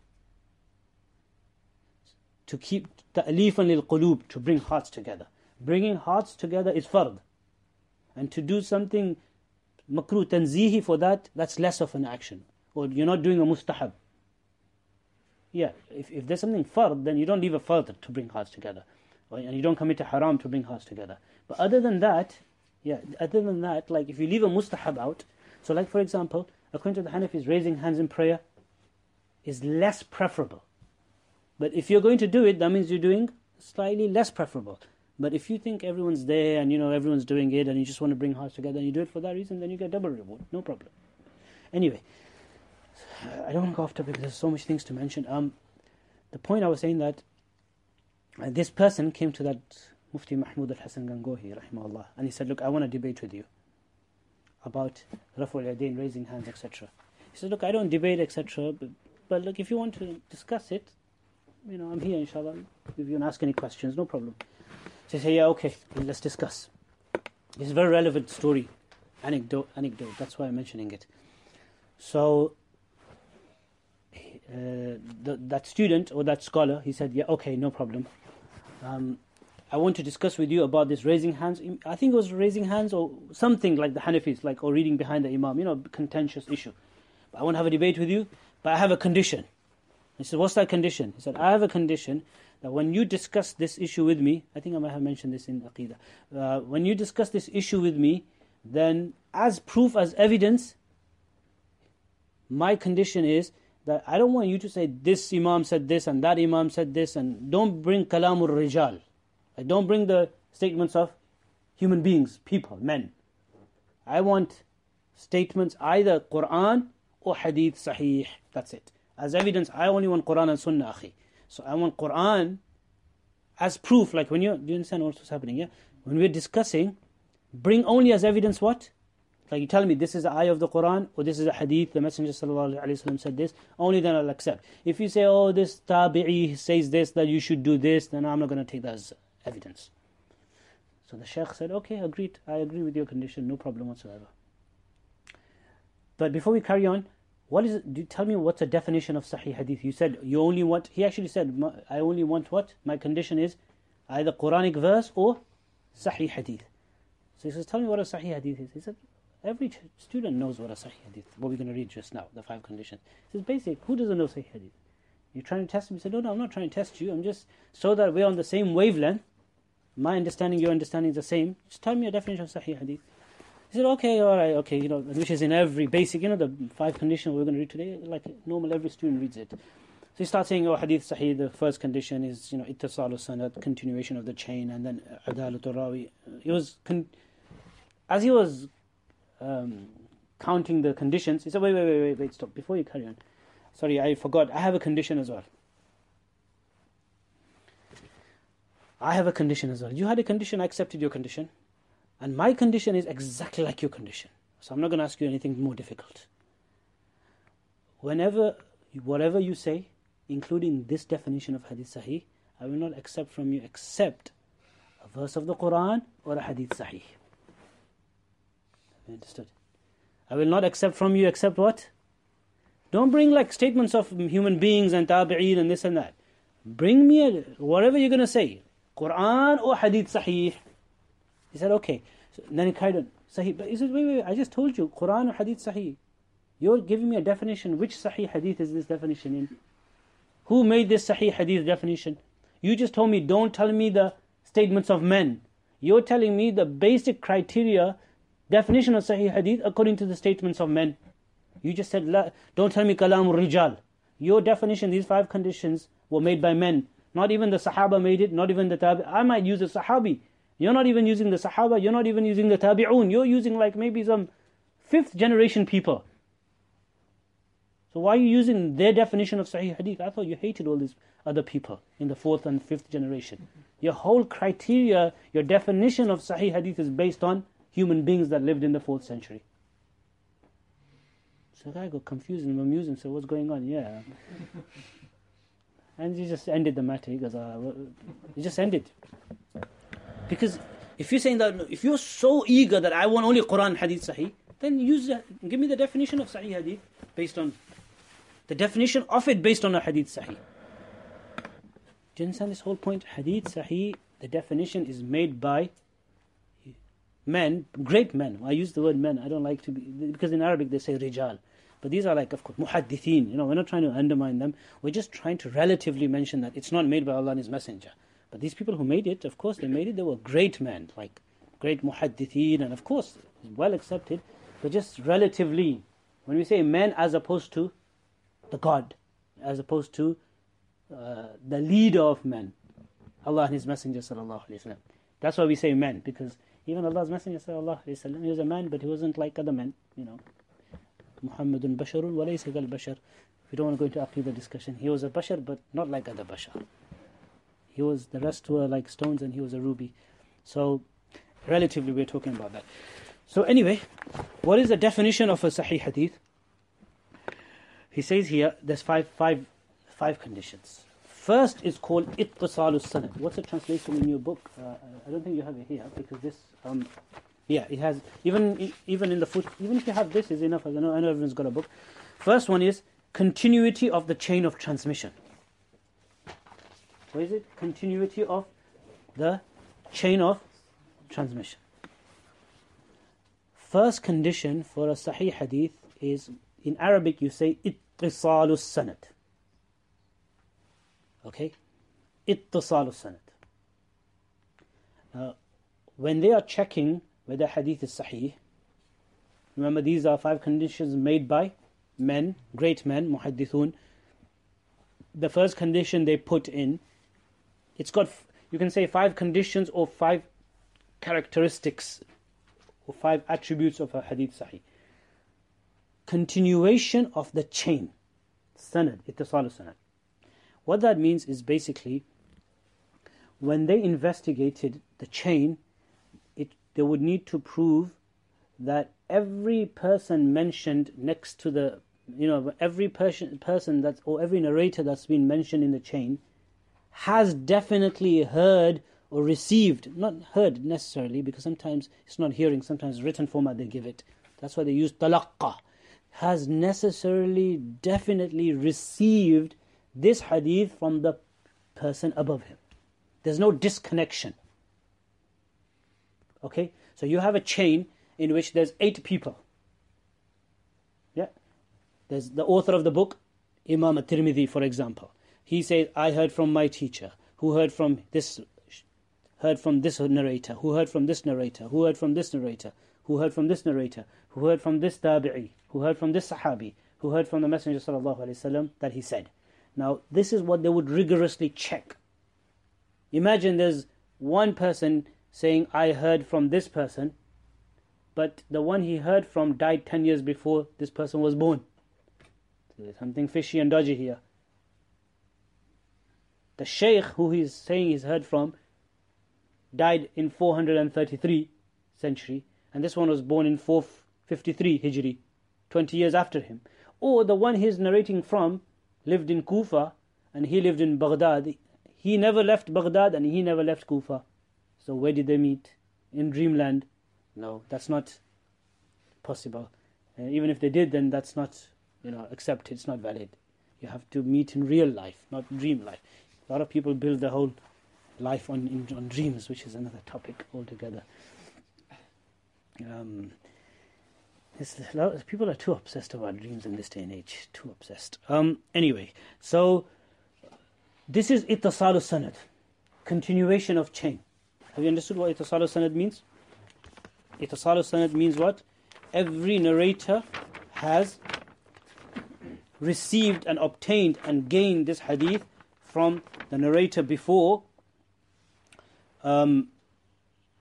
To keep ta'lifan lil qulub, to bring hearts together. Bringing hearts together is fard. And to do something makruh, tanzihi for that, that's less of an action. Or you're not doing a mustahab. Yeah, if there's something fard, then you don't leave a fard to bring hearts together. And you don't commit a haram to bring hearts together. But other than that, like if you leave a mustahab out, so like for example, according to the Hanafis, raising hands in prayer is less preferable. But if you're going to do it, that means you're doing slightly less preferable. But if you think everyone's there and everyone's doing it and you just want to bring hearts together and you do it for that reason, then you get double reward, no problem. Anyway, I don't want to go off topic because there's so much things to mention. The point I was saying that this person came to that Mufti Mahmud al-Hasan Gangohi rahimahullah, and he said, look, I want to debate with you about Raf'ul Yadayn, raising hands, etc. He said, look, I don't debate, etc. But look, if you want to discuss it, I'm here, inshallah. If you want to ask any questions, no problem. So he said, yeah, okay, let's discuss. It's a very relevant story, anecdote. That's why I'm mentioning it. So that student or that scholar, he said, yeah, okay, no problem. I want to discuss with you about this raising hands. I think it was raising hands or something like the Hanafis, or reading behind the Imam, contentious issue. But I want to have a debate with you, but I have a condition. He said, what's that condition? He said, I have a condition that when you discuss this issue with me, I think I might have mentioned this in Aqidah, when you discuss this issue with me, then as proof, as evidence, my condition is that I don't want you to say this Imam said this and that Imam said this, and don't bring kalamur rijal. Don't bring the statements of human beings, people, men. I want statements either Quran or Hadith Sahih. That's it. As evidence, I only want Quran and Sunnah, akhi. So I want Quran as proof. Like do you understand what's happening? Yeah. When we're discussing, bring only as evidence what? Like you tell me this is the ayah of the Quran or this is a hadith, the Messenger ﷺ said this, only then I'll accept. If you say, oh, this tabi'i says this, that you should do this, then I'm not going to take that as evidence. So the Shaykh said, okay, agreed. I agree with your condition, no problem whatsoever. But before we carry on, tell me what's the definition of Sahih Hadith? You said you only want, he actually said, I only want what? My condition is either Quranic verse or Sahih Hadith. So he says, tell me what a Sahih Hadith is. He said, every student knows what a Sahih Hadith, what we're going to read just now, the 5 conditions. He says, basic, who doesn't know Sahih Hadith? You're trying to test him? He said, no, I'm not trying to test you. I'm just, so that we're on the same wavelength, my understanding, your understanding is the same. Just tell me a definition of Sahih Hadith. He said, okay, all right, okay, which is in every basic, the 5 conditions we're going to read today, like normal, every student reads it. So he starts saying, Hadith Sahih, the first condition is, ittisalu sanad, continuation of the chain, and then adalatul rawi. As he was counting the conditions, he said, wait, stop, before you carry on. Sorry, I forgot, I have a condition as well. You had a condition, I accepted your condition. And my condition is exactly like your condition. So I'm not going to ask you anything more difficult. Whatever you say, including this definition of Hadith Sahih, I will not accept from you except a verse of the Quran or a Hadith Sahih. You understood? I will not accept from you except what? Don't bring statements of human beings and tabi'een and this and that. Bring me whatever you're going to say. Quran or Hadith Sahih. He said, okay. So then he carried on. Sahih. But he said, wait, I just told you, Quran or Hadith Sahih. You're giving me a definition. Which Sahih Hadith is this definition in? Who made this Sahih Hadith definition? You just told me, don't tell me the statements of men. You're telling me the basic criteria, definition of Sahih Hadith according to the statements of men. You just said, don't tell me kalamur rijal. Your definition, these 5 conditions were made by men. Not even the Sahaba made it, not even the Tabi. I might use a Sahabi You're not even using the Sahaba, you're not even using the Tabi'un, you're using like maybe some 5th generation people. So why are you using their definition of Sahih Hadith? I thought you hated all these other people in the 4th and 5th generation. Your whole criteria, your definition of Sahih Hadith is based on human beings that lived in the 4th century. So the guy got confused and amused and said, what's going on? Yeah. And he just ended the matter. He goes, he just ended. Because if you're saying that, if you're so eager that I want only Quran Hadith Sahih, then give me the definition of Sahih Hadith based on the definition of it based on a Hadith Sahih. Do you understand this whole point? Hadith Sahih, the definition is made by men, great men. I use the word men. I don't like to be, because in Arabic they say rijal. But these are like, of course, muhaddithin. We're not trying to undermine them. We're just trying to relatively mention that it's not made by Allah and His Messenger. But these people who made it, of course, they made it. They were great men, like great muhaddithin, and of course, well accepted. But just relatively, when we say men as opposed to the God, as opposed to the leader of men, Allah and His Messenger sallallahu alaihi wasallam. That's why we say men, because even Allah's Messenger sallallahu alaihi wasallam, he was a man, but he wasn't like other men. Muhammadun basharun wa laysa kal bashar. We don't want to go into Aqidah discussion. He was a bashar, but not like other bashar. The rest were like stones, and he was a ruby. So, relatively, we're talking about that. So anyway, what is the definition of a Sahih Hadith? He says here, there's five conditions. First is called ittisalus sanad. What's the translation in your book? I don't think you have it here, because this, it has, even in the foot, even if you have this is enough. I know everyone's got a book. First one is continuity of the chain of transmission. What is it? Continuity of the chain of transmission. First condition for a Sahih Hadith is, in Arabic you say ittisalus sanad. Okay? Ittisalus sanad. When they are checking whether Hadith is Sahih, remember these are 5 conditions made by men, great men, muhaddithun. The first condition they put in, it's got, you can say 5 conditions or 5 characteristics or 5 attributes of a Hadith Sahih. Continuation of the chain, sanad, ittisalus sanad. What that means is basically, when they investigated the chain, they would need to prove that every person mentioned next to the, every person that's, or every narrator that's been mentioned in the chain has definitely heard or received, not heard necessarily, because sometimes it's not hearing, sometimes written format they give it. That's why they use talaqqa. Has necessarily, definitely received this hadith from the person above him. There's no disconnection. Okay? So you have a chain in which there's 8 people. Yeah? There's the author of the book, Imam at-Tirmidhi, for example. He says, I heard from my teacher, who heard from this narrator, who heard from this narrator, who heard from this narrator, who heard from this narrator, who heard from this tabi'i, who heard from this sahabi, who heard from the Messenger sallallahu alaihi wasallam that he said. Now, this is what they would rigorously check. Imagine there's one person saying, I heard from this person, but the one he heard from died 10 years before this person was born. So there's something fishy and dodgy here. The Shaykh who he's saying he's heard from died in 433 century, and this one was born in 453 Hijri, 20 years after him. Or the one he's narrating from lived in Kufa, and he lived in Baghdad. He never left Baghdad, and he never left Kufa. So where did they meet? In dreamland? No, that's not possible. Even if they did, then that's not, accepted. It's not valid. You have to meet in real life, not dream life. A lot of people build their whole life on dreams, which is another topic altogether. People are too obsessed about dreams in this day and age. Too obsessed. Anyway, so this is ittisalus sanad, continuation of chain. Have you understood what ittisalus sanad means? Ittisalus sanad means what? Every narrator has received and obtained and gained this hadith from the narrator before,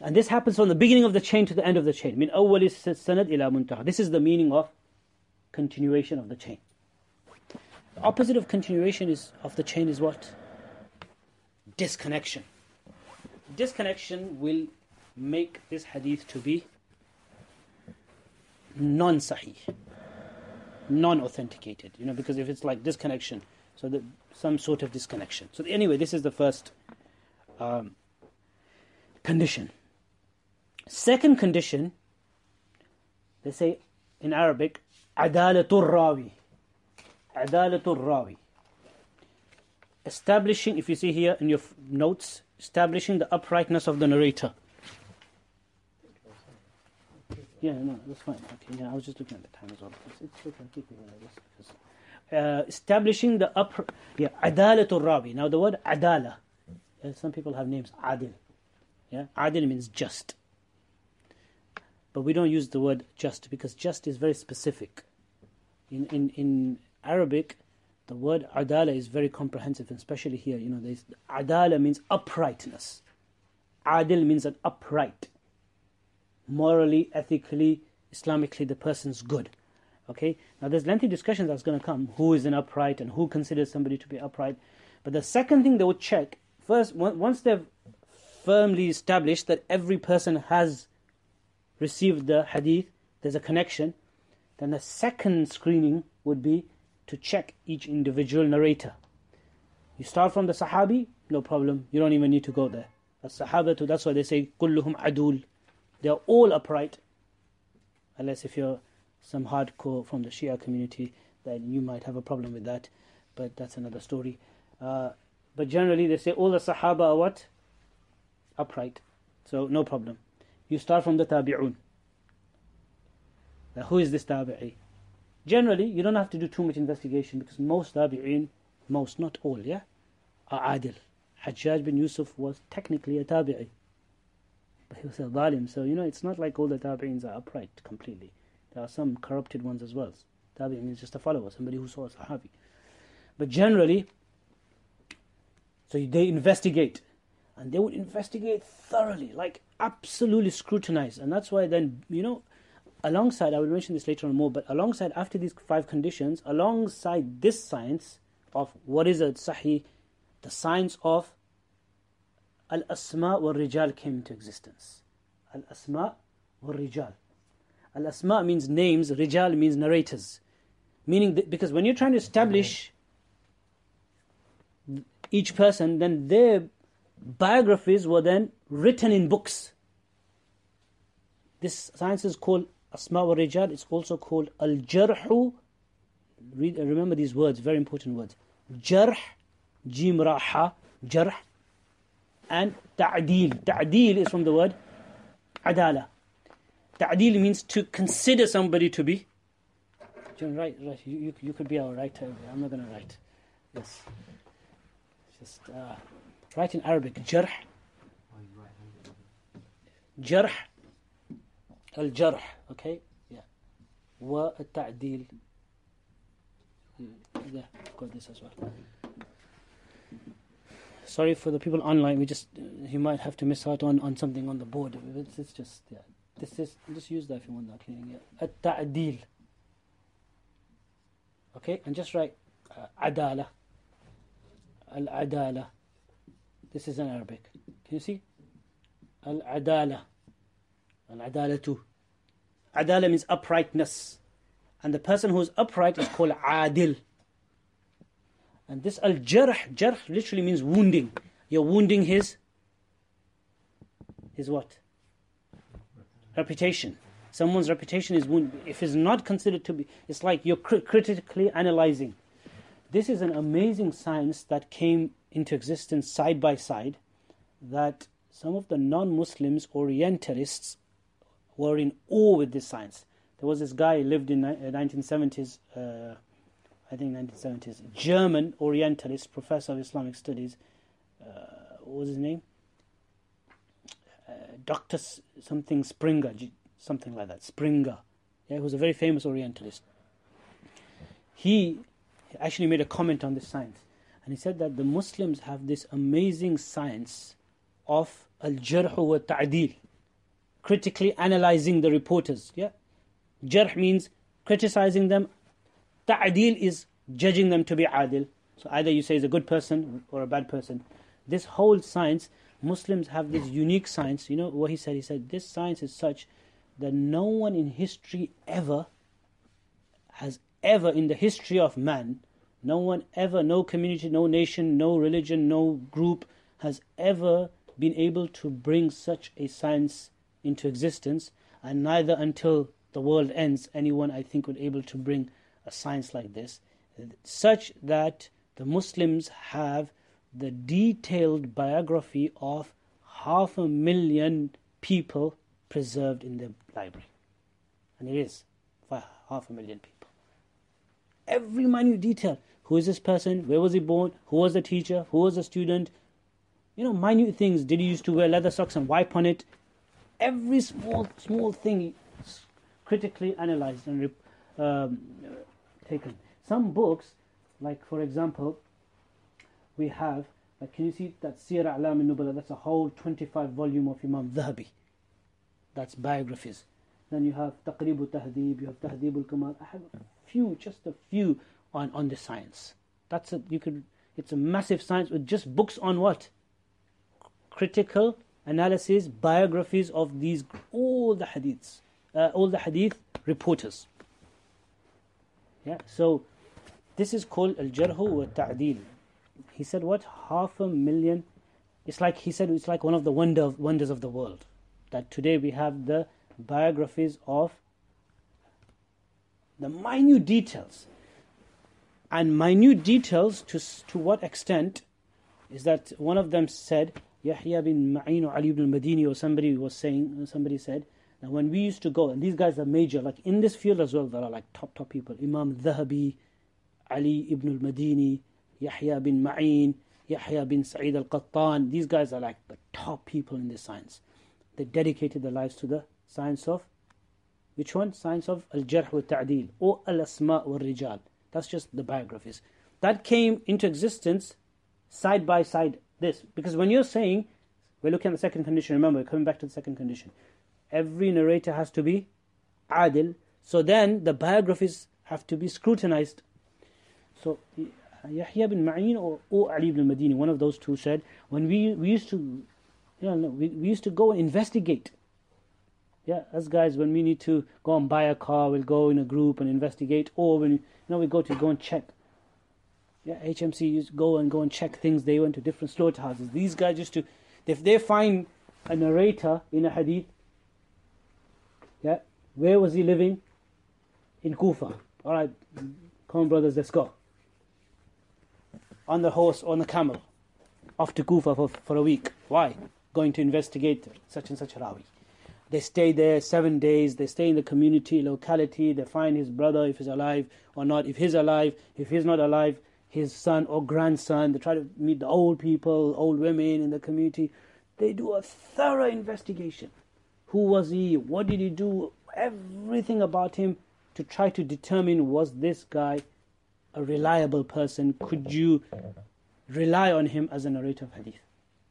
And this happens from the beginning of the chain to the end of the chain. Min awwali sanad ila muntaha. This is the meaning of continuation of the chain. The opposite of continuation of the chain is what? Disconnection. Disconnection will make this hadith to be non-sahih, non-authenticated. Because if it's like disconnection, so some sort of disconnection. So anyway, this is the first condition. Second condition, they say in Arabic, adalatul rawi. Adalatul rawi. Establishing, if you see here in your notes, establishing the uprightness of the narrator. Yeah, no, that's fine. Okay, yeah, I was just looking at the time as well. It's okay, keep it like this. Establishing the adalatul rawi. Now the word adala, some people have names adil. Yeah, adil means just. But we don't use the word just because just is very specific. In Arabic, the word adala is very comprehensive, and especially here, adala means uprightness. Adil means an upright. Morally, ethically, Islamically, the person's good. Okay? Now there's lengthy discussion that's going to come. Who is an upright and who considers somebody to be upright. But the second thing they would check, first, once they've firmly established that every person has received the hadith, there's a connection, then the second screening would be to check each individual narrator. You start from the Sahabi, no problem, you don't even need to go there. As-Sahabatu, that's why they say, kulluhum adul. They are all upright, unless if you're some hardcore from the Shia community, then you might have a problem with that, but that's another story. But generally they say all the Sahaba are what? Upright. So no problem. You start from the Tabi'un. Now who is this Tabi'i? Generally, you don't have to do too much investigation because most Tabi'in, not all, are Adil. Hajjaj bin Yusuf was technically a Tabi'i. But he was a Zalim. So, it's not like all the Tabi'ins are upright completely. There are some corrupted ones as well. Tabi'i means just a follower, somebody who saw a Sahabi. But generally, so they investigate. And they would investigate thoroughly, like absolutely scrutinize. And that's why then, alongside, I will mention this later on more, but alongside, after these 5 conditions, alongside this science of what is a sahih, the science of al-asma wal-rijal came into existence. Al-asma wal-rijal. Al-asma means names, rijal means narrators. Meaning, because when you're trying to establish each person, then their biographies were then written in books. This science is called Asma wa Rijal. It's also called Al-Jarhu. Remember these words, very important words. Jarh, Jim Raha, Jarh, and Ta'dil. Ta'dil is from the word Adala. Ta'dil means to consider somebody to be. Right. You could be our writer. I'm not going to write. Yes. Just write in Arabic. Jarh. Jarh. Al-Jarh. Okay? Yeah. Wa al-Ta'dil. Yeah, got this as well. Sorry for the people online. You might have to miss out on something on the board. It's just, just use that if you want that. Al-Ta'dil. Okay? And just write Adala. Al-Adala. This is in Arabic. Can you see? Al-Adala. Al-Adalatu. Adala means uprightness. And the person who is upright is called Adil. And this Al-Jarh literally means wounding. You're wounding his what? Reputation. Someone's reputation is wounded. If it's not considered to be, it's like you're critically analyzing. This is an amazing science that came into existence side by side, that some of the non-Muslims, Orientalists, were in awe with this science. There was this guy who lived in 1970s, I think 1970s, German Orientalist, professor of Islamic studies. What was his name? Dr. something Springer, something like that. Springer. Yeah, he was a very famous Orientalist. He actually made a comment on this science. And he said that the Muslims have this amazing science of al-jarh wa ta'dil. critically analyzing the reporters. Yeah, jarh means criticizing them. Ta'dil is judging them to be adil. So either you say he's a good person or a bad person. This whole science, Muslims have this unique science. You know what he said? He said this science is such that no one in history has ever in the history of man, no one ever, no community, no nation, no religion, no group has ever been able to bring such a science into existence, and neither until the world ends anyone, I think, would be able to bring a science like this, such that the Muslims have the detailed biography of 500,000 people preserved in their library. And it is 500,000 people. Every minute detail. Who is this person? Where was he born? Who was the teacher? Who was the student? You know, minute things. Did he used to wear leather socks and wipe on it? Every small thing is critically analyzed and taken. Some books, like for example, we have, like, can you see that Siyar A'lam al-Nubala? That's a whole 25 volume of Imam Dhahabi. That's biographies. Then you have Taqrib al-Tahdhib, you have Tahdhib al-Kamal. I have just a few on the science. It's a massive science with just books on what? Critical analysis, biographies of all the hadith reporters. Yeah, so this is called al-Jarh wa Ta'dil. He said what? 500,000. It's like he said it's like one of the wonders of the world. That today we have the biographies of the minute details. And minute details to what extent is that one of them said, Yahya bin Ma'in or Ali ibn al-Madini, or somebody said, now when we used to go, and these guys are major, like in this field as well, there are like top people, Imam Dhahabi, Ali ibn al-Madini, Yahya bin Ma'in, Yahya bin Sa'id al-Qattan, these guys are like the top people in this science. They dedicated their lives to the science of, which one? Science of al-Jarh wa Ta'dil, or al-Asma' wa Rijal. That's just the biographies. That came into existence side by side this. Because when you're saying, we're looking at the second condition, remember, we're coming back to the second condition. Every narrator has to be adil. So then the biographies have to be scrutinized. So Yahya bin Ma'in or Ali ibn al-Madini, one of those two said, when we used to, we used to go and investigate. Yeah, us guys, when we need to go and buy a car, we'll go in a group and investigate. Or when we go and check. Yeah, HMC used to go and check things. They went to different slaughterhouses. These guys used to, if they find a narrator in a hadith, yeah, where was he living? In Kufa. All right, come on, brothers, let's go. On the horse, on the camel, off to Kufa for a week. Why? Going to investigate such and such Rawi. They stay there 7 days. They stay in the community, locality. They find his brother, if he's alive or not. If he's alive, if he's not alive, his son or grandson. They try to meet the old people, old women in the community. They do a thorough investigation. Who was he? What did he do? Everything about him to try to determine, was this guy a reliable person? Could you rely on him as a narrator of hadith?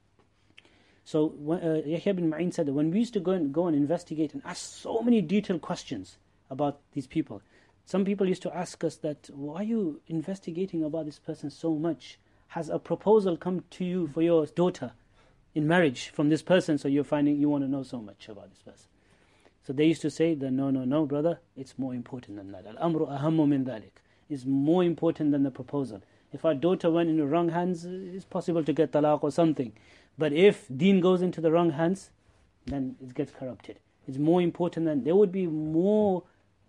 So Yahya bin Ma'in said that when we used to go and investigate and ask so many detailed questions about these people, some people used to ask us that, why are you investigating about this person so much? Has a proposal come to you for your daughter in marriage from this person, so you're finding you want to know so much about this person? So they used to say that no, brother, it's more important than that. Al-amru ahammu min dhalik. Is more important than the proposal. If our daughter went in the wrong hands, it's possible to get talaq or something. But if deen goes into the wrong hands, then it gets corrupted. It's more important than, they would be more,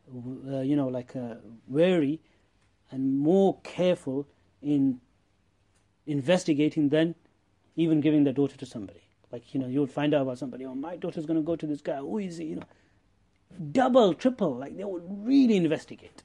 wary and more careful in investigating than even giving their daughter to somebody. Like, you would find out about somebody, oh, my daughter's going to go to this guy, who is he, double, triple, like they would really investigate.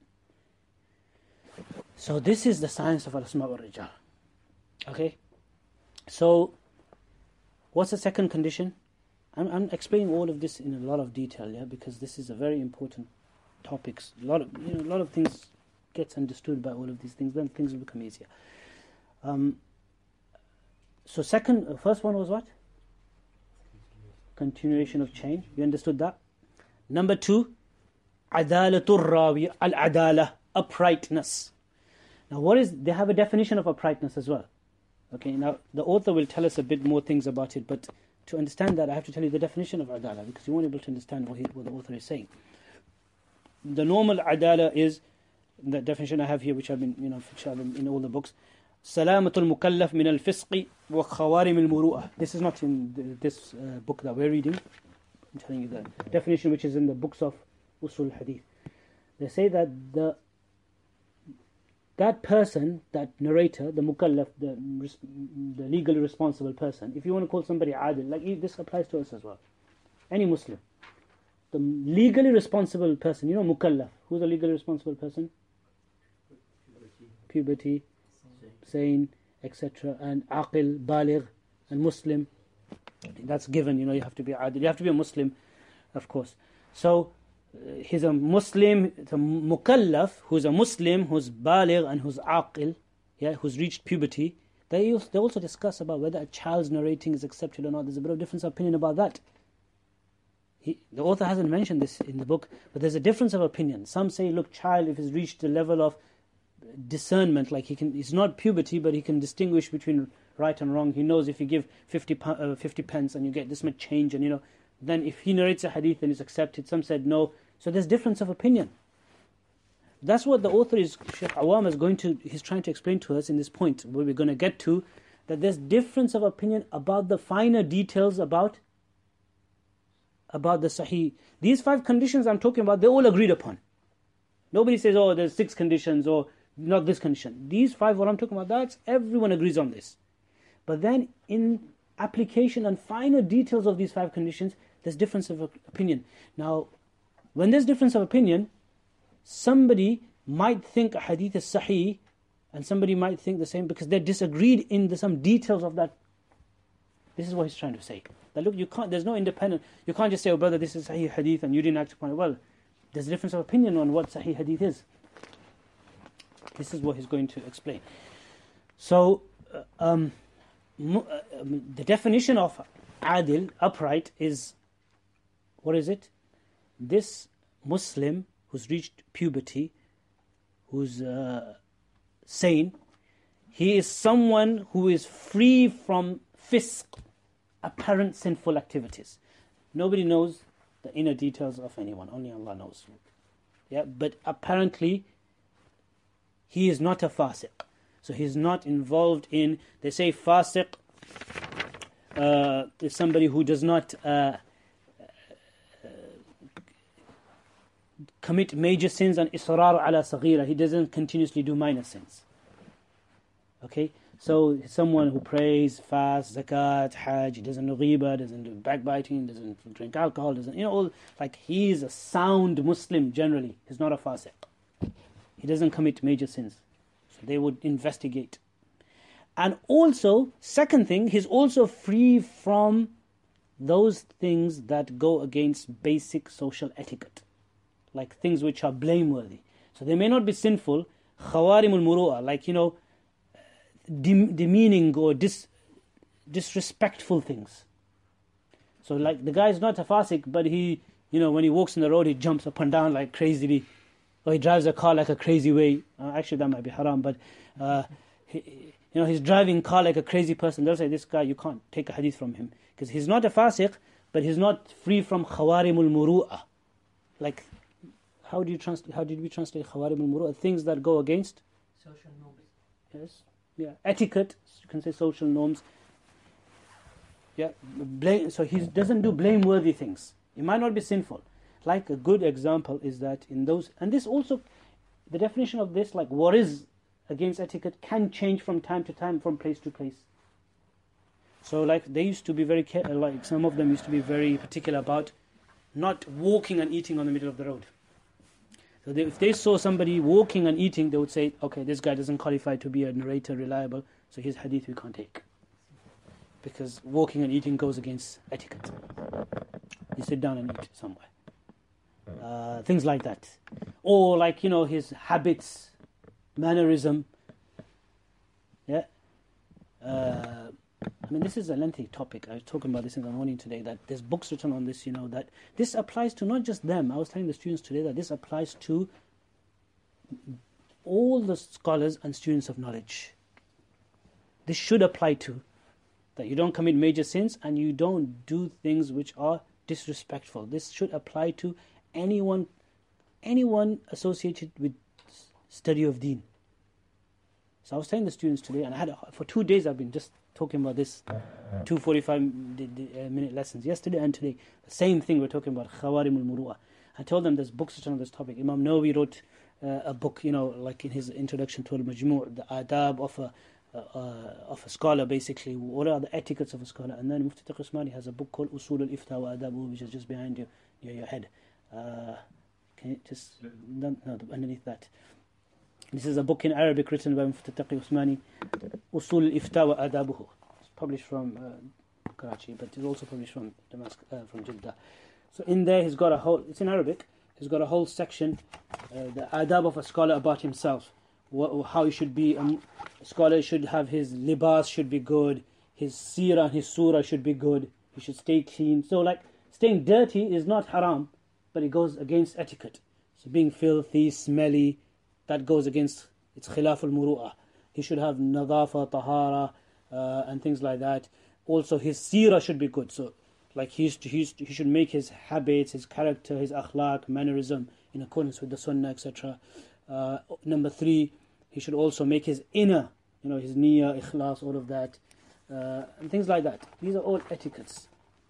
So this is the science of al-Asma' wa Rijal. Okay? So, what's the second condition? I'm explaining all of this in a lot of detail, yeah, because this is a very important topic. A lot of things gets understood by all of these things, then things will become easier. So first one was what? continuation of chain. You understood that? Number 2, adalatul rawi, al-adala, uprightness. Now they have a definition of uprightness as well. Okay, now the author will tell us a bit more things about it, but to understand that I have to tell you the definition of adala, because you won't be able to understand what the author is saying. The normal adala is, the definition I have here, which I've been in all the books, salamatul mukallaf min al-fisqi wa khawarim al-muru'ah. This is not in this book that we're reading. I'm telling you the definition which is in the books of Usul Hadith. They say that that person, that narrator, the mukallaf, the legally responsible person, if you want to call somebody adil, like this applies to us as well. Any Muslim. The legally responsible person, mukallaf. Who's a legally responsible person? Puberty, sane, etc. And aqil, baligh, and Muslim. That's given, you have to be adil. You have to be a Muslim, of course. So, he's a Muslim, it's a mukallaf, who's a Muslim, who's baligh and who's aqil, who's reached puberty. They also discuss about whether a child's narrating is accepted or not. There's a bit of difference of opinion about that. The author hasn't mentioned this in the book, but there's a difference of opinion. Some say, look, child, if he's reached the level of discernment, like it's not puberty, but he can distinguish between right and wrong. He knows if you give 50 pence and you get this much change, and then if he narrates a hadith, then it's accepted. Some said no. So there's difference of opinion. That's what the author Shaykh Awam he's trying to explain to us in this point, where we're going to get to, that there's difference of opinion about the finer details about the Sahih. These 5 conditions I'm talking about, they're all agreed upon. Nobody says, there's 6 conditions, or not this condition. These 5, what I'm talking about, everyone agrees on this. But then in application and finer details of these 5 conditions, there's difference of opinion. Now, when there's difference of opinion, somebody might think a hadith is sahih, and somebody might think the same, because they're disagreed in some details of that. This is what he's trying to say. That look, there's no independent, you can't just say, brother, this is sahih hadith, and you didn't act upon it. Well, there's a difference of opinion on what sahih hadith is. This is what he's going to explain. So, the definition of adil, upright, is, what is it? This Muslim who's reached puberty, who's sane, he is someone who is free from fisq, apparent sinful activities. Nobody knows the inner details of anyone, only Allah knows. But apparently he is not a fasiq. So he's not involved in, they say fasiq is somebody who does not commit major sins and israr ala saghira. He doesn't continuously do minor sins. Okay? So someone who prays, fasts, zakat, hajj, doesn't do ghiba, doesn't do backbiting, doesn't drink alcohol, doesn't, he's a sound Muslim generally. He's not a fasiq. He doesn't commit major sins. So they would investigate. And also, second thing, he's also free from those things that go against basic social etiquette. Like things which are blameworthy. So they may not be sinful, khawarimul muru'ah, like, demeaning or disrespectful things. So like the guy is not a fasiq, but he, when he walks on the road, he jumps up and down like crazily, or he drives a car like a crazy way. Actually, that might be haram, but he's driving a car like a crazy person. They'll say, this guy, you can't take a hadith from him, because he's not a fasiq, but he's not free from khawarimul muru'ah. Like, how did we translate khawarimul muru'ah? Things that go against social norms. Yes. Yeah, etiquette, you can say social norms. Yeah, so he doesn't do blameworthy things. It might not be sinful. Like a good example is that in those, and this also, the definition of this, like what is against etiquette, can change from time to time, from place to place. So like they used to be very like some of them used to be very particular about not walking and eating on the middle of the road. So if they saw somebody walking and eating, they would say, okay, this guy doesn't qualify to be a narrator, reliable, so his hadith we can't take. Because walking and eating goes against etiquette. You sit down and eat somewhere. Things like that. Or like, his habits, mannerism. Yeah. I mean, this is a lengthy topic. I was talking about this in the morning today, that there's books written on this, that this applies to not just them. I was telling the students today that this applies to all the scholars and students of knowledge. This should apply to, that you don't commit major sins and you don't do things which are disrespectful. This should apply to anyone associated with study of deen. So I was telling the students today, and for 2 days I've been just talking about this, 2 45-minute lessons, yesterday and today. The same thing we're talking about, Khawarim al-Muru'ah. I told them there's books written on this topic. Imam Nawawi wrote a book, like in his introduction to Al-Majmu', the adab of a scholar, basically. What are the etiquettes of a scholar? And then Mufti Taqi Usmani has a book called Usul al-Ifta wa Adabu, which is just behind you, near your head. Can you just, no, underneath that. This is a book in Arabic written by Mufti Taqi Usmani, Usul al-Ifta wa Adabuhu. It's published from Karachi, but it's also published from Damascus, from Jeddah. So in there he's got it's in Arabic, he's got a whole section, the adab of a scholar about himself. How he should be. A scholar should have his libas should be good, his seerah and his surah should be good, he should stay clean. So like staying dirty is not haram, but it goes against etiquette. So being filthy, smelly, that goes against, it's khilaf al-muru'ah. He should have nadafa, tahara, and things like that. Also his seerah should be good. So like he should make his habits, his character, his akhlaq, mannerism in accordance with the sunnah, etc. Number 3, he should also make his inner, his niyyah, ikhlas, all of that, and things like that. These are all etiquettes,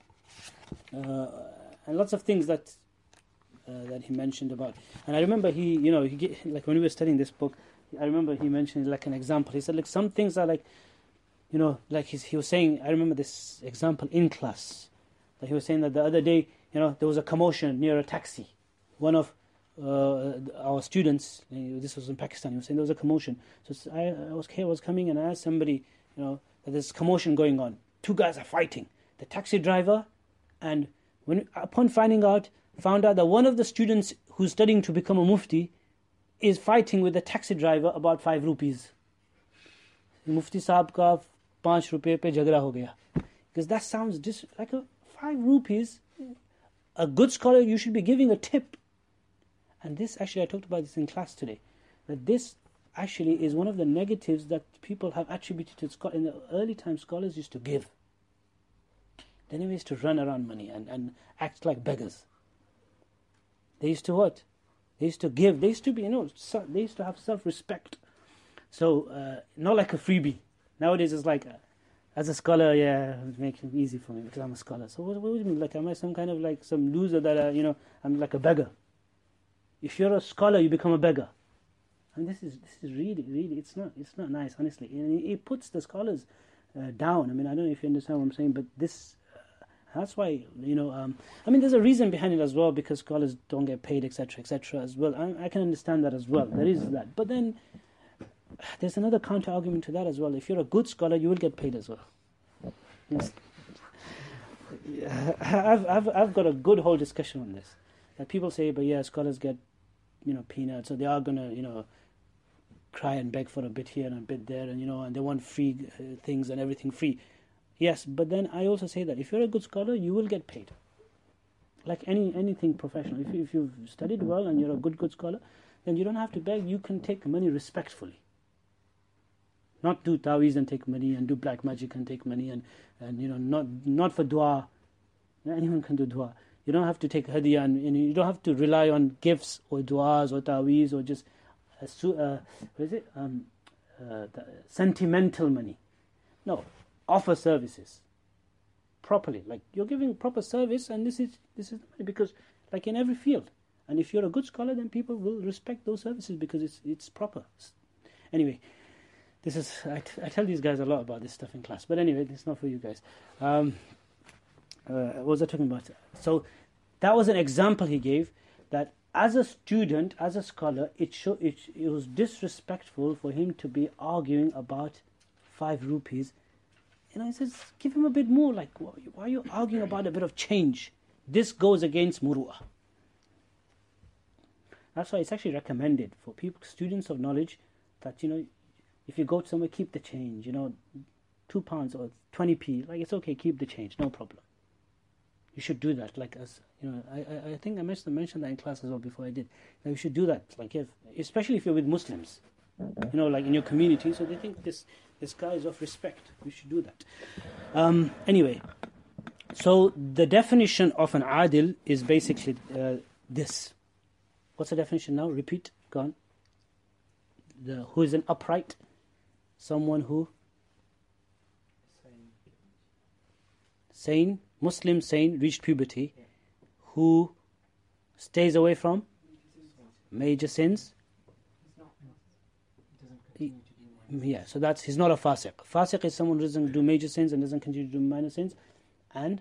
and lots of things that he mentioned about. And I remember like when we were studying this book, I remember he mentioned like an example. He said like some things are like, like he was saying. I remember this example in class. That he was saying that the other day, there was a commotion near a taxi. One of our students, this was in Pakistan, he was saying there was a commotion. So I was coming and I asked somebody, that there's commotion going on. 2 guys are fighting. The taxi driver, and upon found out that one of the students who's studying to become a mufti is fighting with the taxi driver about 5 rupees. Mufti Sahab ka 5 rupees pe jhagda ho gaya. Because that sounds just like 5 rupees. A good scholar, you should be giving a tip. And this, actually, I talked about this in class today, that this actually is one of the negatives that people have attributed to scholars. In the early time, scholars used to give. They never used to run around money and act like beggars. They used to what? They used to give. They used to be, they used to have self-respect. So, not like a freebie. Nowadays, it's like, as a scholar, it makes it easy for me because I'm a scholar. So what do you mean? Like, am I some kind of like some loser that, I'm like a beggar? If you're a scholar, you become a beggar. And this is really, it's not nice, honestly. And it puts the scholars down. I mean, I don't know if you understand what I'm saying, but this, that's why, I mean, there's a reason behind it as well, because scholars don't get paid, etc., as well. I can understand that as well. There is that. But then, there's another counter-argument to that as well. If you're a good scholar, you will get paid as well. Yes. I've got a good whole discussion on this. That people say, but yeah, scholars get, peanuts, so they are going to, cry and beg for a bit here and a bit there, and they want free things and everything free. Yes, but then I also say that if you're a good scholar, you will get paid. Like anything professional. If you've studied well and you're a good scholar, then you don't have to beg. You can take money respectfully. Not do taweez and take money, and do black magic and take money, and not for dua. Anyone can do dua. You don't have to take hadiyah, and you don't have to rely on gifts or du'as or ta'weez or just sentimental money. No, offer services properly. Like you're giving proper service, and this is the money, because like in every field. And if you're a good scholar, then people will respect those services because it's proper. Anyway, this is I tell these guys a lot about this stuff in class. But anyway, it's not for you guys. What was I talking about? So that was an example he gave, that as a student, as a scholar, it was disrespectful for him to be arguing about 5 rupees. And I says, give him a bit more. Like, why are you arguing about a bit of change? This goes against muru'ah. That's why it's actually recommended for people, students of knowledge, that if you go somewhere, keep the change. £2 or 20p, like it's okay, keep the change, no problem. You should do that. Like, as you know, I think I mentioned that in class as well before I did. Now you should do that. Like, especially if you're with Muslims, you know, like in your community, so they think this guy is of respect. You should do that. Anyway, so the definition of an adil is basically this. What's the definition now? Repeat. Go on. Who is an upright? Someone who sane, Muslim sane, reached puberty, who stays away from major sins. Yeah, so he's not a fasiq. Fasiq is someone who doesn't do major sins and doesn't continue to do minor sins, and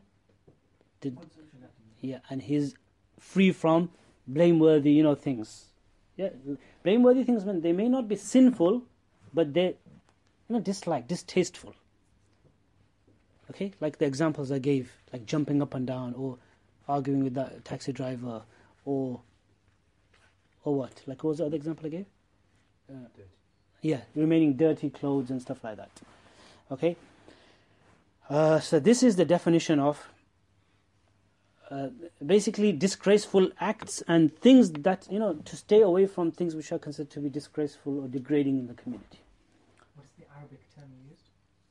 and he's free from blameworthy, you know, things. Yeah, blameworthy things, they may not be sinful, but they, you know, distasteful. Okay, like the examples I gave, like jumping up and down, or arguing with that taxi driver, or what? Like, what was the other example I gave? Remaining dirty clothes and stuff like that. Okay, so this is the definition of basically disgraceful acts and things that, you know, to stay away from things which are considered to be disgraceful or degrading in the community. What's the Arabic term you used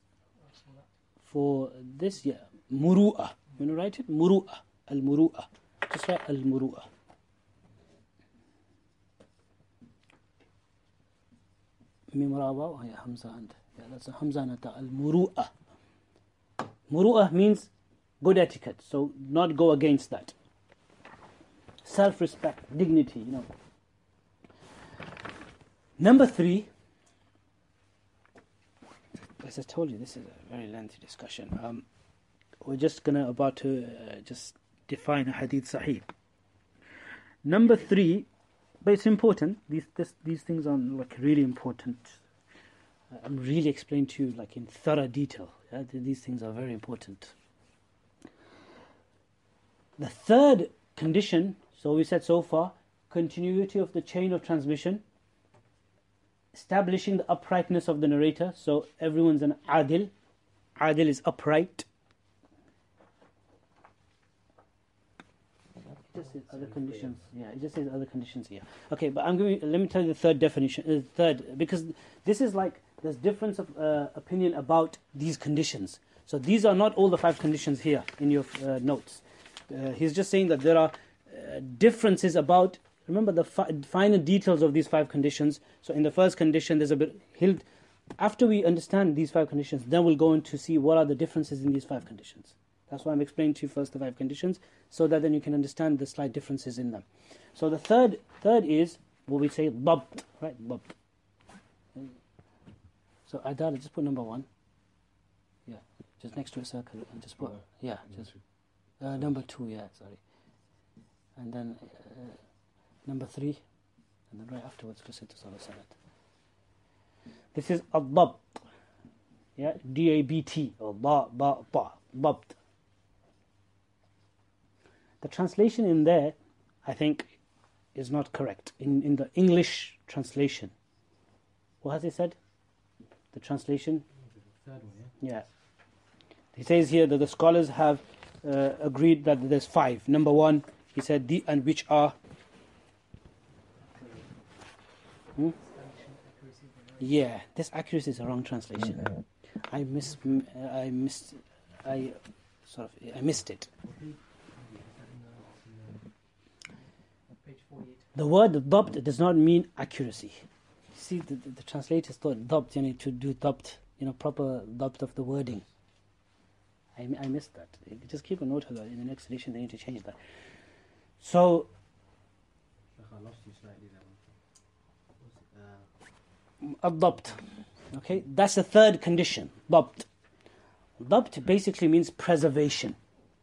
for this? Yeah, muru'ah. You know, write it? Muru'ah. Al-muru'ah. Just write al-muru'ah. Hamza and that's a Hamza nata. Al-muru'ah. Muru'ah means good etiquette, so not go against that. Self-respect, dignity, you know. Number 3, as I told you, this is a very lengthy discussion. We're just about to just define a hadith sahih. Number 3, but it's important. These things are like really important. I'm really explaining to you like in thorough detail. Yeah? These things are very important. The third condition, so we said so far, continuity of the chain of transmission, establishing the uprightness of the narrator, so everyone's an adil. Adil is upright. It just says other conditions. Yeah, it just says other conditions here. Okay, but let me tell you the third definition. Because this is like, there's difference of opinion about these conditions. So these are not all the 5 conditions here in your notes. He's just saying that there are differences about, remember the finer details of these 5 conditions. So in the first condition, there's a bit, after we understand these 5 conditions, then we'll go on to see what are the differences in these 5 conditions. That's why I'm explaining to you first the 5 conditions, so that then you can understand the slight differences in them. So the third is what we say, dabt, right? Dabt. So Adala, just put number 1. Yeah, just next to a circle, and just put, number 2, sorry. And then number 3, and then right afterwards, Rasul Sallallahu Alaihi Wasallam. This is ad-dabt. Yeah, D-A-B-T, or dabt. The translation in there, I think, is not correct. In the English translation. What has he said? The translation? The third one, yeah. He says here that the scholars have agreed that there's 5. Number 1, he said, and which are... Yeah, this accuracy is a wrong translation. I missed it. The word dabt does not mean accuracy. See, the translators thought dabt, you need to do dabt, proper dabt of the wording. I missed that. Just keep a note of that. In the next edition, they need to change that. So, I lost you slightly there. ad-dabt. Okay, that's the third condition. Dabt. Dabt basically means preservation.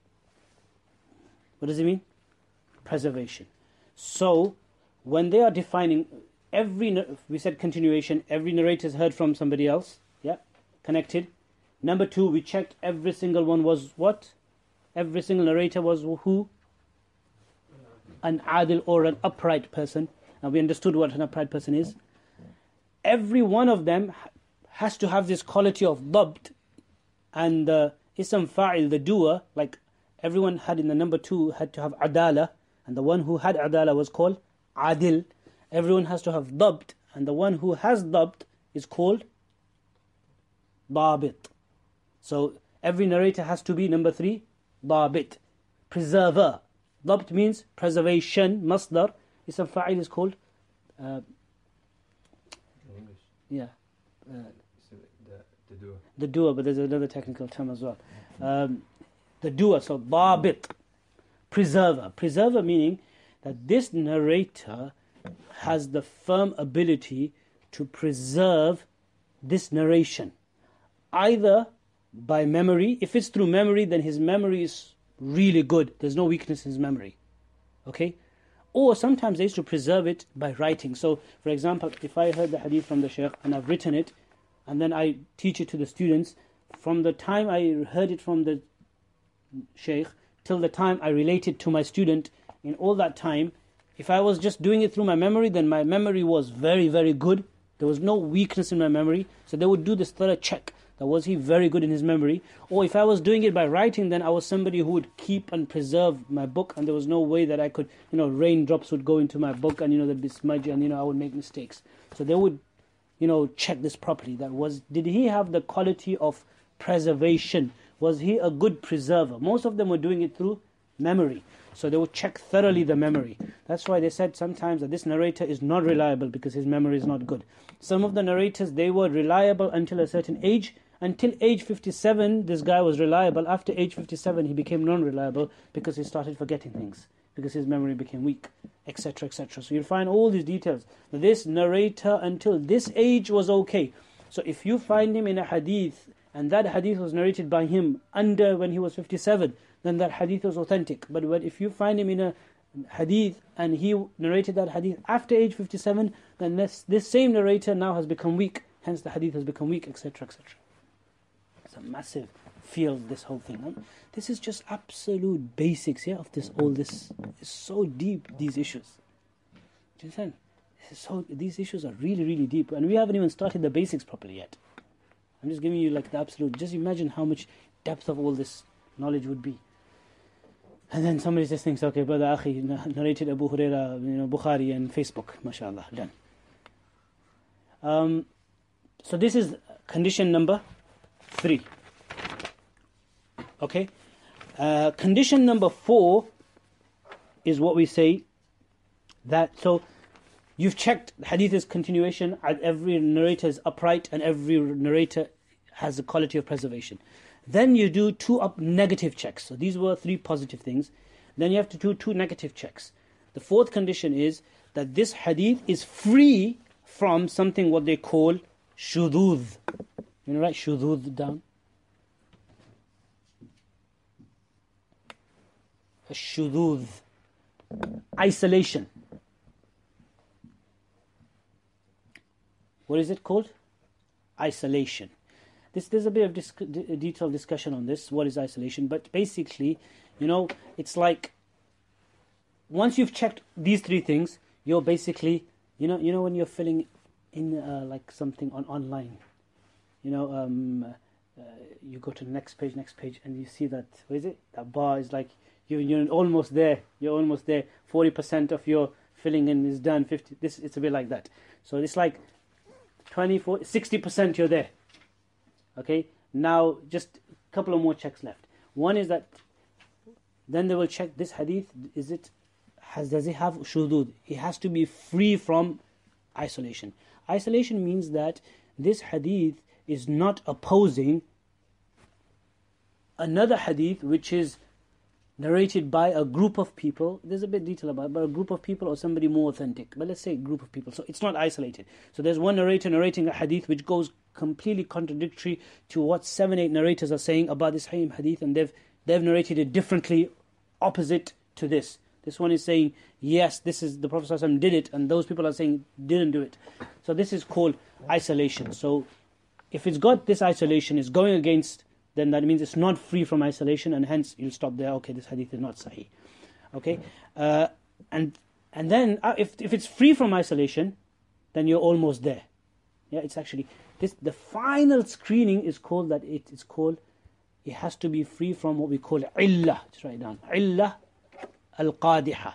What does it mean? Preservation. So, when they are defining we said continuation, every narrator has heard from somebody else. Yeah, connected. Number 2, we checked every single one was what? Every single narrator was who? An adil or an upright person. And we understood what an upright person is. Every one of them has to have this quality of dabt And the ism fa'il, the doer, like everyone had in the number 2, had to have adala, and the one who had adala was called adil. Everyone has to have dabt, and the one who has dabt is called dabit. So every narrator has to be number 3, dabit, preserver. Dabt means preservation, masdar. Ism fa'il is called yeah, the doer, but there's another technical term as well. The doer, so dabit, preserver. Preserver meaning that this narrator has the firm ability to preserve this narration, either by memory. If it's through memory, then his memory is really good. There's no weakness in his memory. Okay? Or sometimes they used to preserve it by writing. So, for example, if I heard the hadith from the shaykh and I've written it, and then I teach it to the students, from the time I heard it from the shaykh till the time I relate it to my student, in all that time, if I was just doing it through my memory, then my memory was very, very good. There was no weakness in my memory. So they would do this thorough check. That was he very good in his memory? Or if I was doing it by writing, then I was somebody who would keep and preserve my book, and there was no way that I could, raindrops would go into my book, and there'd be smudge, and I would make mistakes. So they would, check this properly. Did he have the quality of preservation? Was he a good preserver? Most of them were doing it through memory. So they would check thoroughly the memory. That's why they said sometimes that this narrator is not reliable because his memory is not good. Some of the narrators, they were reliable until a certain age. Until age 57, this guy was reliable. After age 57, he became non-reliable because he started forgetting things, because his memory became weak, etc., etc. So you'll find all these details. This narrator until this age was okay. So if you find him in a hadith, and that hadith was narrated by him when he was 57, then that hadith was authentic. But if you find him in a hadith and he narrated that hadith after age 57, then this same narrator now has become weak. Hence the hadith has become weak, etc., etc. It's a massive field, this whole thing. Huh? This is just absolute basics here of this. All this is so deep, these issues. Do you understand? These issues are really, really deep. And we haven't even started the basics properly yet. I'm just giving you like the absolute. Just imagine how much depth of all this knowledge would be. And then somebody just thinks, okay, brother Akhi narrated Abu Huraira, Bukhari and Facebook, mashallah, done. So this is condition number 3. Okay. Condition number 4 is what we say that, so you've checked hadith's continuation, every narrator is upright and every narrator has the quality of preservation. Then you do 2 negative checks. So these were 3 positive things. Then you have to do 2 negative checks. The 4th condition is that this hadith is free from something what they call shudud. You write shudud down? Shudud. Isolation. What is it called? Isolation. There's a bit of detailed discussion on this. What is isolation? But basically, it's like once you've checked these 3 things, you're basically, when you're filling in like something online, you go to the next page, and you see that, what is it? That bar is like, you're almost there. You're almost there. 40% of your filling in is done. 50. It's a bit like that. So it's like 60% you're there. Okay, now just a couple of more checks left. One is that then they will check this hadith, does it have shudud? It has to be free from isolation. Isolation means that this hadith is not opposing another hadith which is narrated by a group of people. There's a bit of detail about it, but a group of people or somebody more authentic. But let's say a group of people. So it's not isolated. So there's one narrator narrating a hadith which goes completely contradictory to what 7-8 narrators are saying about this same hadith, and they've narrated it differently, opposite to this. This one is saying, yes, this is the Prophet ﷺ did it, and those people are saying didn't do it. So this is called isolation. So if it's got this isolation, it's going against, then that means it's not free from isolation, and hence you'll stop there. Okay, this hadith is not sahih. Okay, and then if it's free from isolation, then you're almost there. Yeah, it's actually the final screening is called that. It's called it has to be free from what we call illah. Just write it down. Illah al-qadiha.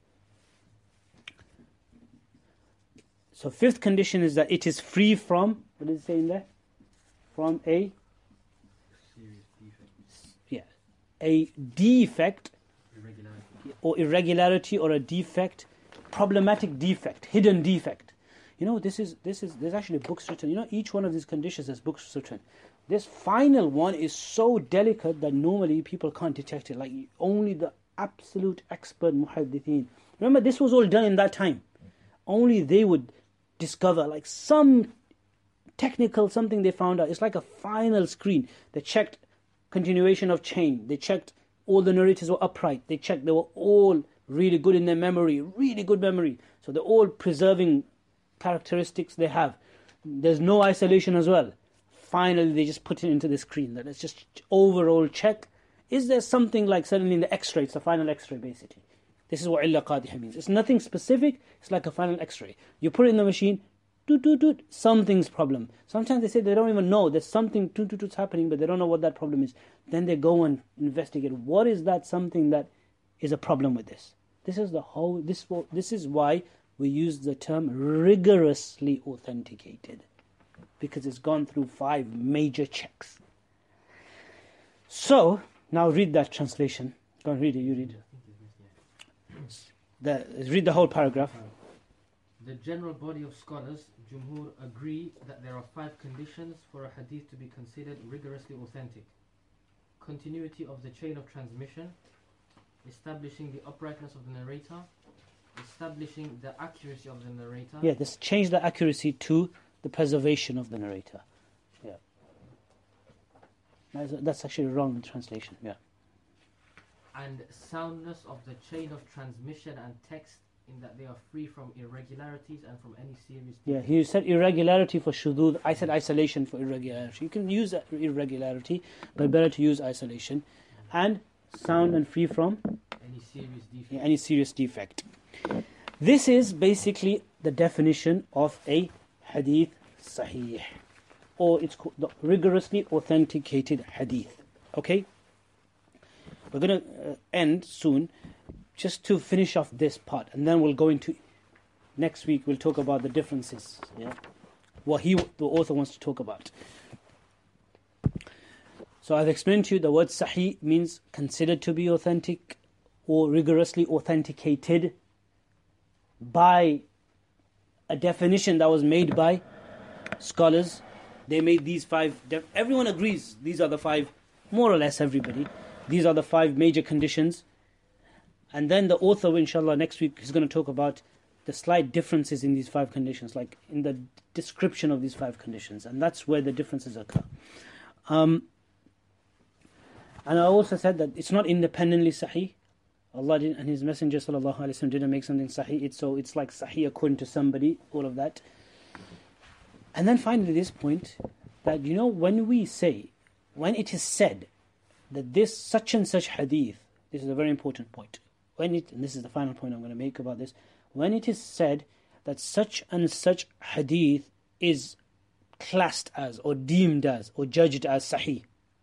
So fifth condition is that it is free from, what does it say in there? From a Serious defect. a defect Irregularity. or irregularity or a defect, problematic defect, hidden defect. You know, there's actually books written. You know, each one of these conditions has books written. This final one is so delicate that normally people can't detect it. Like only the absolute expert muhaddithin. Remember, this was all done in that time. Only they would discover like some technical something they found out. It's like a final screen. They checked continuation of chain. They checked all the narrators were upright. They checked they were all really good in their memory, really good memory. So they're all preserving characteristics they have. There's no isolation as well. Finally, they just put it into the screen. That it's just overall check. Is there something like suddenly in the X-ray? It's a final X-ray basically. This is what illa qadiha means. It's nothing specific. It's like a final X-ray. You put it in the machine. Something's problem. Sometimes they say they don't even know there's something happening, but they don't know what that problem is. Then they go and investigate. What is that something that is a problem with this? This is the whole. This is why we use the term rigorously authenticated, because it's gone through 5 major checks. So now read that translation. Go and read it. You read. Read the whole paragraph. The general body of scholars, Jumhur, agree that there are 5 conditions for a hadith to be considered rigorously authentic. Continuity of the chain of transmission, establishing the uprightness of the narrator, establishing the accuracy of the narrator. Yeah, this change the accuracy to the preservation of the narrator. Yeah. That's actually wrong in translation. Yeah. And soundness of the chain of transmission and text, in that they are free from irregularities and from any serious defect. Yeah, he said irregularity for shudud. I said isolation for irregularity. You can use irregularity, but better to use isolation. And sound and free from Any serious defect. any serious defect. This is basically the definition of a hadith sahih, or it's called the rigorously authenticated hadith. Okay? We're going to end soon, just to finish off this part, and then we'll go into next week. We'll talk about the differences. Yeah, what the author wants to talk about. So I've explained to you the word sahih means considered to be authentic or rigorously authenticated by a definition that was made by scholars. They made these 5. Everyone agrees these are the 5, more or less everybody. These are the 5 major conditions. And then the author, inshallah, next week is going to talk about the slight differences in these 5 conditions, like in the description of these 5 conditions. And that's where the differences occur. And I also said that it's not independently sahih. Allah and His Messenger sallallahu alaihi wasallam didn't make something sahih. It's like sahih according to somebody, all of that. And then finally this point, that you know, when it is said that this such and such hadith, this is a very important point. And this is the final point I'm going to make about this. When it is said that such and such hadith is classed as, or deemed as, or judged as sahih.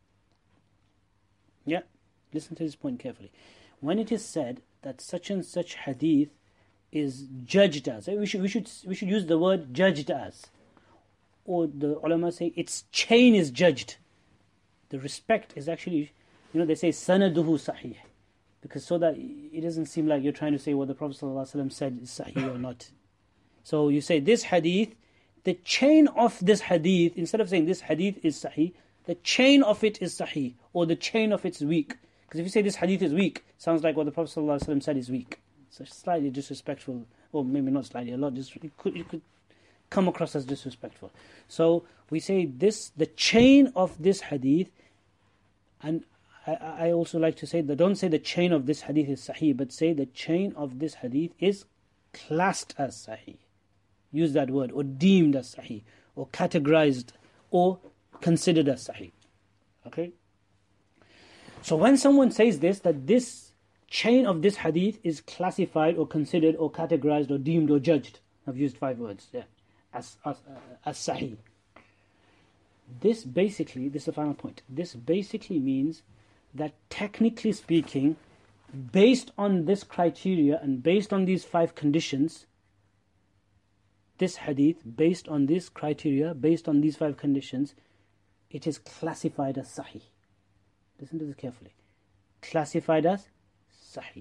Yeah, listen to this point carefully. When it is said that such and such hadith is judged as, we should use the word judged as, or the ulama say its chain is judged. The respect is actually, they say sanaduhu sahih, because so that it doesn't seem like you're trying to say what the Prophet ﷺ said is sahih or not. So you say this hadith, the chain of this hadith, instead of saying this hadith is sahih, the chain of it is sahih, or the chain of it is weak. Because if you say this hadith is weak, sounds like what the Prophet ﷺ said is weak. So slightly disrespectful, or maybe not slightly, a lot. It could come across as disrespectful. So we say this, the chain of this hadith, and I also like to say that don't say the chain of this hadith is sahih, but say the chain of this hadith is classed as sahih. Use that word, or deemed as sahih, or categorized, or considered as sahih. Okay? So when someone says this, that this chain of this hadith is classified, or considered, or categorized, or deemed, or judged, I've used 5 words, yeah, as sahih. This is the final point. This basically means that technically speaking, based on this criteria and based on these 5 conditions, this hadith, based on this criteria, based on these 5 conditions, it is classified as sahih. Listen to this carefully. Classified as sahih.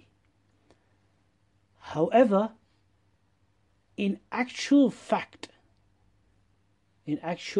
However, in actual fact, in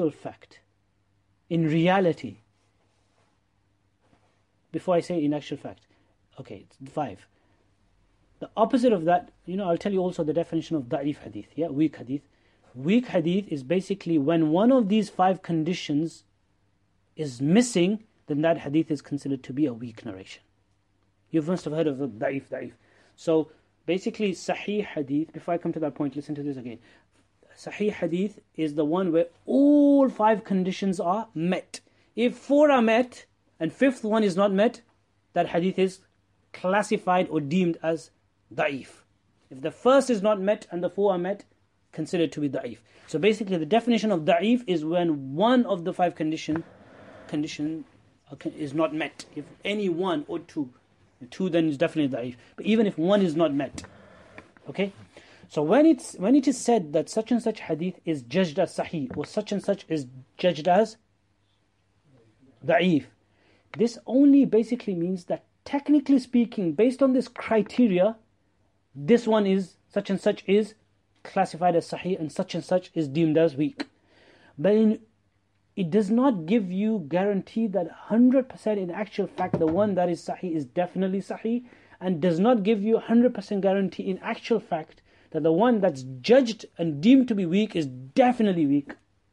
reality, before I say in actual fact, okay, it's 5. The opposite of that, I'll tell you also the definition of da'if hadith, weak hadith. Weak hadith is basically when one of these 5 conditions is missing, then that hadith is considered to be a weak narration. You must have heard of the da'if. So basically, sahih hadith, before I come to that point, listen to this again. Sahih hadith is the one where all 5 conditions are met. If 4 are met and 5th one is not met, that hadith is classified or deemed as da'if. If the first is not met and the 4 are met, considered to be da'if. So basically the definition of da'if is when one of the 5 condition is not met. If any 1 or 2, then it's definitely da'if. But even if 1 is not met, okay? So when it is said that such and such hadith is judged as sahih or such and such is judged as da'if, this only basically means that technically speaking, based on this criteria, this one is such and such is classified as sahih and such is deemed as weak. But it does not give you guarantee that 100% in actual fact the one that is sahih is definitely sahih, and does not give you 100% guarantee in actual fact that the one that's judged and deemed to be weak is definitely weak.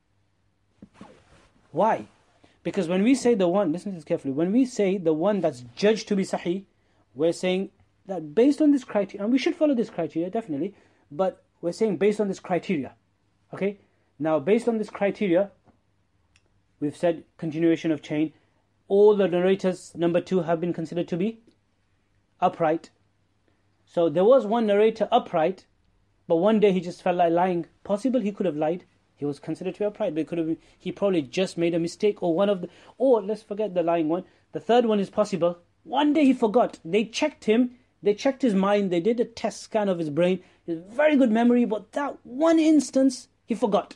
Why? Because when we say the one, listen to this carefully, when we say the one that's judged to be sahih, we're saying that based on this criteria, and we should follow this criteria definitely, but we're saying based on this criteria. Okay? Now based on this criteria, we've said continuation of chain, all the narrators, number 2, have been considered to be upright. So there was one narrator upright, but one day he just felt like lying. Possible he could have lied. He was considered to be upright, but he probably just made a mistake, or let's forget the lying one. The third one is possible. One day he forgot. They checked him, they checked his mind, they did a test scan of his brain. He has very good memory, but that one instance he forgot.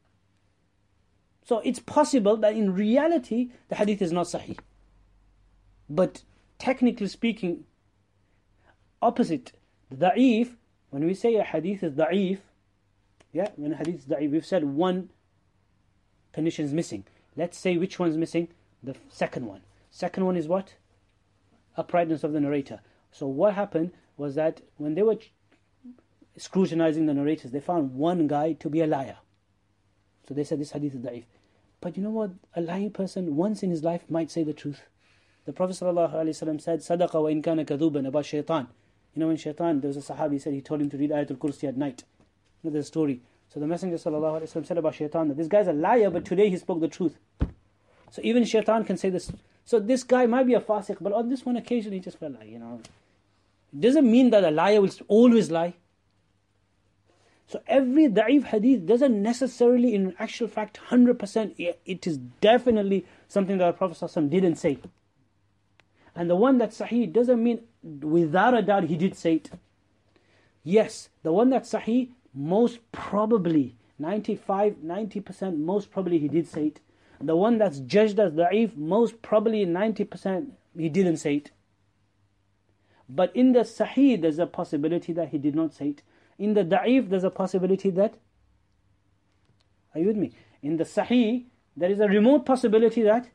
So it's possible that in reality the hadith is not sahih. But technically speaking, opposite, the da'if, when we say a hadith is da'if, when a hadith is da'if, we've said one condition is missing. Let's say which one's missing? The second one. Second one is what? Uprightness of the narrator. So what happened was that when they were scrutinizing the narrators, they found one guy to be a liar. So they said this hadith is da'if. But you know what? A lying person once in his life might say the truth. The Prophet ﷺ said, Sadaqa wa in kana kadhuban, about shaitan. When shaitan, there was a sahabi said he told him to read Ayatul Kursi at night. There's a story. So the Messenger ﷺ said about shaitan that this guy's a liar, but today he spoke the truth. So even shaitan can say this. So this guy might be a fasiq, but on this one occasion he just felt like, It doesn't mean that a liar will always lie. So every da'if hadith doesn't necessarily in actual fact 100%, it is definitely something that the Prophet ﷺ didn't say. And the one that's sahih doesn't mean without a doubt he did say it. Yes, the one that's sahih, most probably 90% most probably he did say it. The one that's judged as da'if, most probably 90% he didn't say it. But in the sahih there's a possibility that he did not say it. In the da'if there's a possibility that, are you with me? In the sahih there is a remote possibility that,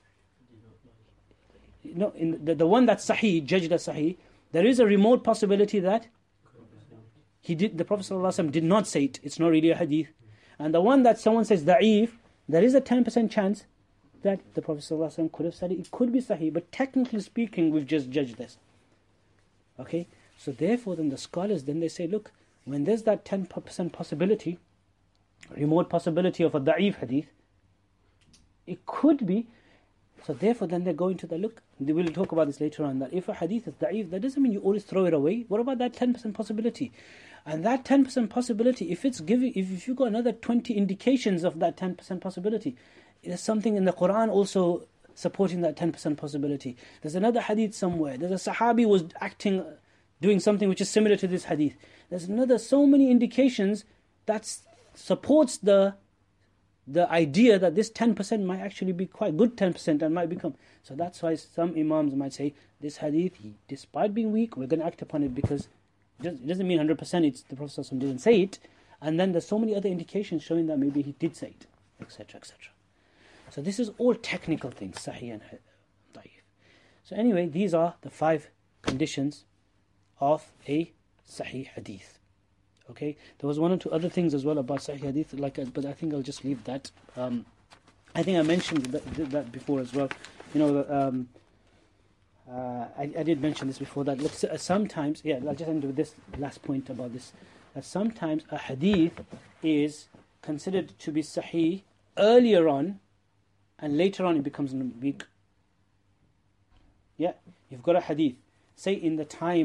in the one that's sahih, judged as sahih, there is a remote possibility that the Prophet ﷺ did not say it. It's not really a hadith. And the one that someone says da'if, there is a 10% chance that the Prophet ﷺ could have said it. It could be sahih, but technically speaking, we've just judged this. Okay? So therefore, then the scholars, then they say, look, when there's that 10% possibility, remote possibility of a da'if hadith, it could be. So therefore, then they go into the look. We'll talk about this later on, that if a hadith is da'if, that doesn't mean you always throw it away. What about that 10% possibility? And that 10% possibility, if you got another 20 indications of that 10% possibility, there's something in the Quran also supporting that 10% possibility. There's another hadith somewhere. There's a Sahabi was doing something which is similar to this hadith. There's so many indications that supports the idea that this 10% might actually be quite good 10% and might become. So that's why some Imams might say, this hadith, despite being weak, we're going to act upon it because it doesn't mean 100% it's the Prophet ﷺ didn't say it. And then there's so many other indications showing that maybe he did say it, etc., etc. So this is all technical things, Sahih and Da'if. So anyway, these are the 5 conditions of a Sahih Hadith. Okay, there was 1 or 2 other things as well about Sahih Hadith, but I think I'll just leave that. I think I mentioned that before as well. I did mention this before, that sometimes, I'll just end with this last point about this, that sometimes a Hadith is considered to be Sahih earlier on, and later on it becomes weak. Yeah, you've got a Hadith, say in the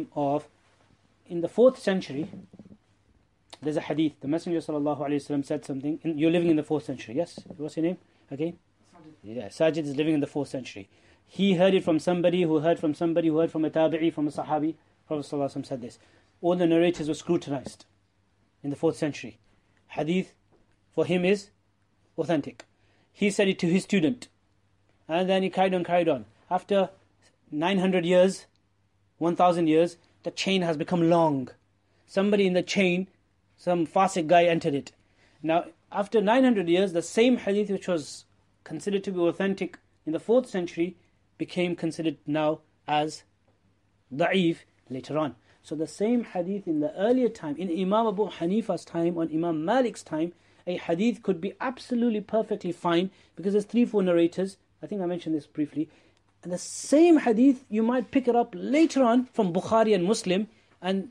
4th century, there's a Hadith, the Messenger ﷺ said something, you're living in the 4th century, yes? What's your name? Okay? Yeah, Sajid is living in the 4th century. He heard it from somebody who heard from somebody who heard from a tabi'i, from a sahabi. Prophet ﷺ said this. All the narrators were scrutinized in the 4th century. Hadith for him is authentic. He said it to his student. And then he carried on. After 900 years, 1000 years, the chain has become long. Somebody in the chain, some Fasik guy entered it. Now, after 900 years, the same hadith which was considered to be authentic in the 4th century became considered now as da'if later on. So the same hadith in the earlier time, in Imam Abu Hanifa's time, on Imam Malik's time, a hadith could be absolutely perfectly fine because there's 3-4 narrators. I think I mentioned this briefly. And the same hadith, you might pick it up later on from Bukhari and Muslim, and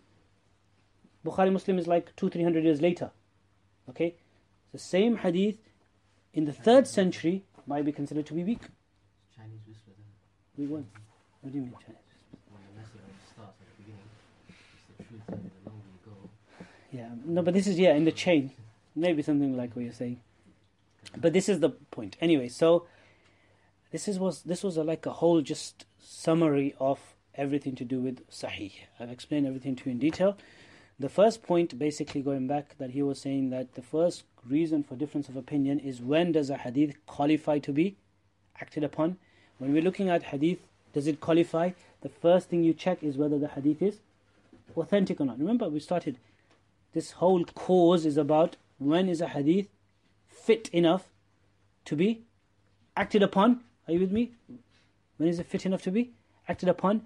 Bukhari Muslim is like 200-300 years later. Okay? The same hadith in the 3rd century might be considered to be weak. Chinese whisper then. Weak one? What do you mean Chinese whisper? When the message starts at the beginning, it's the truth, and the longer you go. Yeah, no, but this is, in the chain. Maybe something like what you're saying. But this is the point. Anyway, so this was like a whole just summary of everything to do with Sahih. I've explained everything to you in detail. The first point, basically going back, that he was saying that the first reason for difference of opinion is when does a hadith qualify to be acted upon. When we're looking at hadith, does it qualify? The first thing you check is whether the hadith is authentic or not. Remember, we started, this whole cause is about when is a hadith fit enough to be acted upon. Are you with me? When is it fit enough to be acted upon?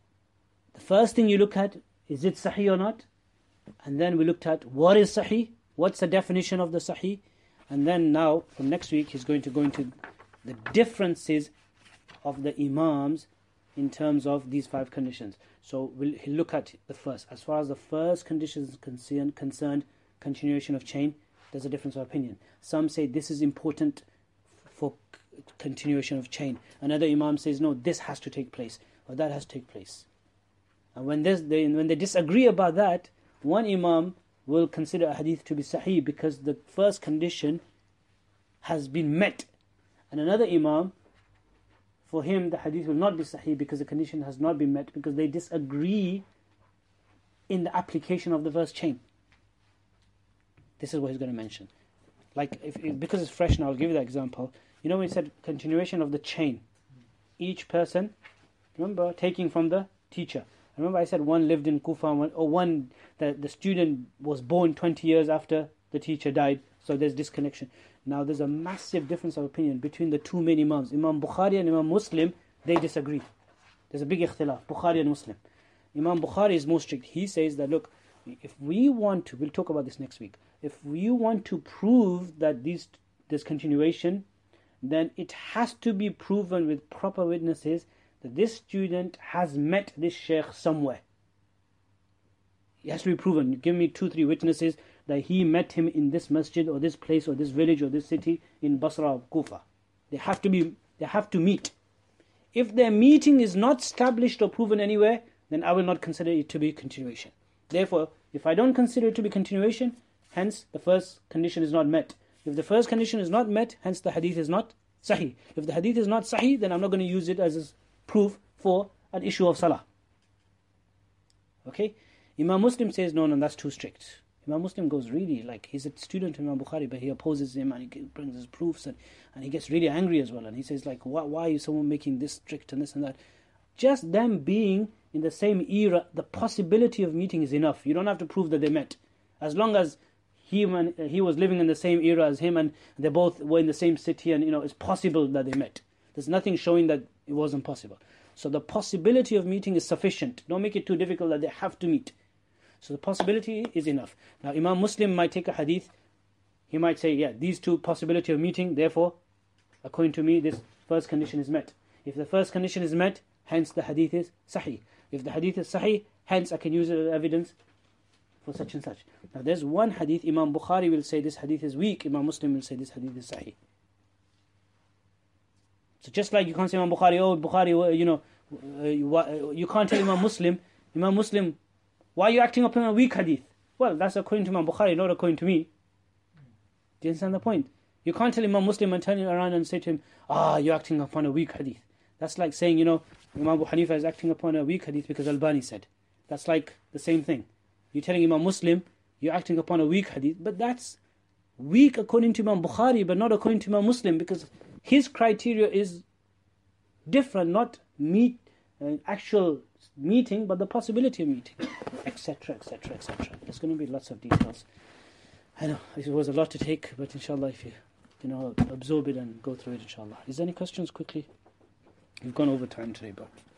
The first thing you look at, is it sahih or not? And then we looked at what is sahih, what's the definition of the sahih, and then now from next week he's going to go into the differences of the imams in terms of these 5 conditions. So he'll look at the first. As far as the first condition is concerned, continuation of chain, there's a difference of opinion. Some say this is important for continuation of chain. Another imam says no, this has to take place or that has to take place. And when they disagree about that, one imam will consider a hadith to be sahih because the first condition has been met, and another imam, for him the hadith will not be sahih because the condition has not been met, because they disagree in the application of the first chain. This is what he's going to mention. Like, because it's fresh now, I'll give you that example. You know when he said continuation of the chain, each person, remember, taking from the teacher. Remember I said one lived in Kufa, the student was born 20 years after the teacher died, so there's disconnection. Now there's a massive difference of opinion between the 2 main imams. Imam Bukhari and Imam Muslim, they disagree. There's a big ikhtilaf, Bukhari and Muslim. Imam Bukhari is more strict. He says that, look, if we want to, we'll talk about this next week, if we want to prove that there's continuation, then it has to be proven with proper witnesses that this student has met this sheikh somewhere. It has to be proven. Give me 2-3 witnesses that he met him in this masjid or this place or this village or this city in Basra or Kufa. They have to meet. If their meeting is not established or proven anywhere, then I will not consider it to be continuation. Therefore, if I don't consider it to be continuation, hence the first condition is not met. If the first condition is not met, hence the hadith is not sahih. If the hadith is not sahih, then I'm not going to use it as a proof for an issue of salah. Okay? Imam Muslim says, no, that's too strict. Imam Muslim goes really, like, he's a student of Imam Bukhari, but he opposes him and he brings his proofs and he gets really angry as well. And he says, like, why is someone making this strict and this and that? Just them being in the same era, the possibility of meeting is enough. You don't have to prove that they met. As long as he was living in the same era as him and they both were in the same city and, it's possible that they met. There's nothing showing that it wasn't possible. So the possibility of meeting is sufficient. Don't make it too difficult that they have to meet. So the possibility is enough. Now Imam Muslim might take a hadith. He might say, yeah, these two possibility of meeting, therefore, according to me, this first condition is met. If the first condition is met, hence the hadith is sahih. If the hadith is sahih, hence I can use it as evidence for such and such. Now there's one hadith, Imam Bukhari will say this hadith is weak, Imam Muslim will say this hadith is sahih. So just like you can't say Imam Bukhari, you can't tell Imam Muslim, why are you acting upon a weak hadith? Well, that's according to Imam Bukhari, not according to me. Do you understand the point? You can't tell Imam Muslim and turn around and say to him, you're acting upon a weak hadith. That's like saying, Imam Abu Hanifa is acting upon a weak hadith because Albani said. That's like the same thing. You're telling Imam Muslim, you're acting upon a weak hadith, but that's weak according to Imam Bukhari, but not according to Imam Muslim, because his criteria is different, not actual meeting, but the possibility of meeting, etc., etc., etc. There's going to be lots of details. I know, it was a lot to take, but inshallah, if you absorb it and go through it, inshallah. Is there any questions quickly? We've gone over time today, but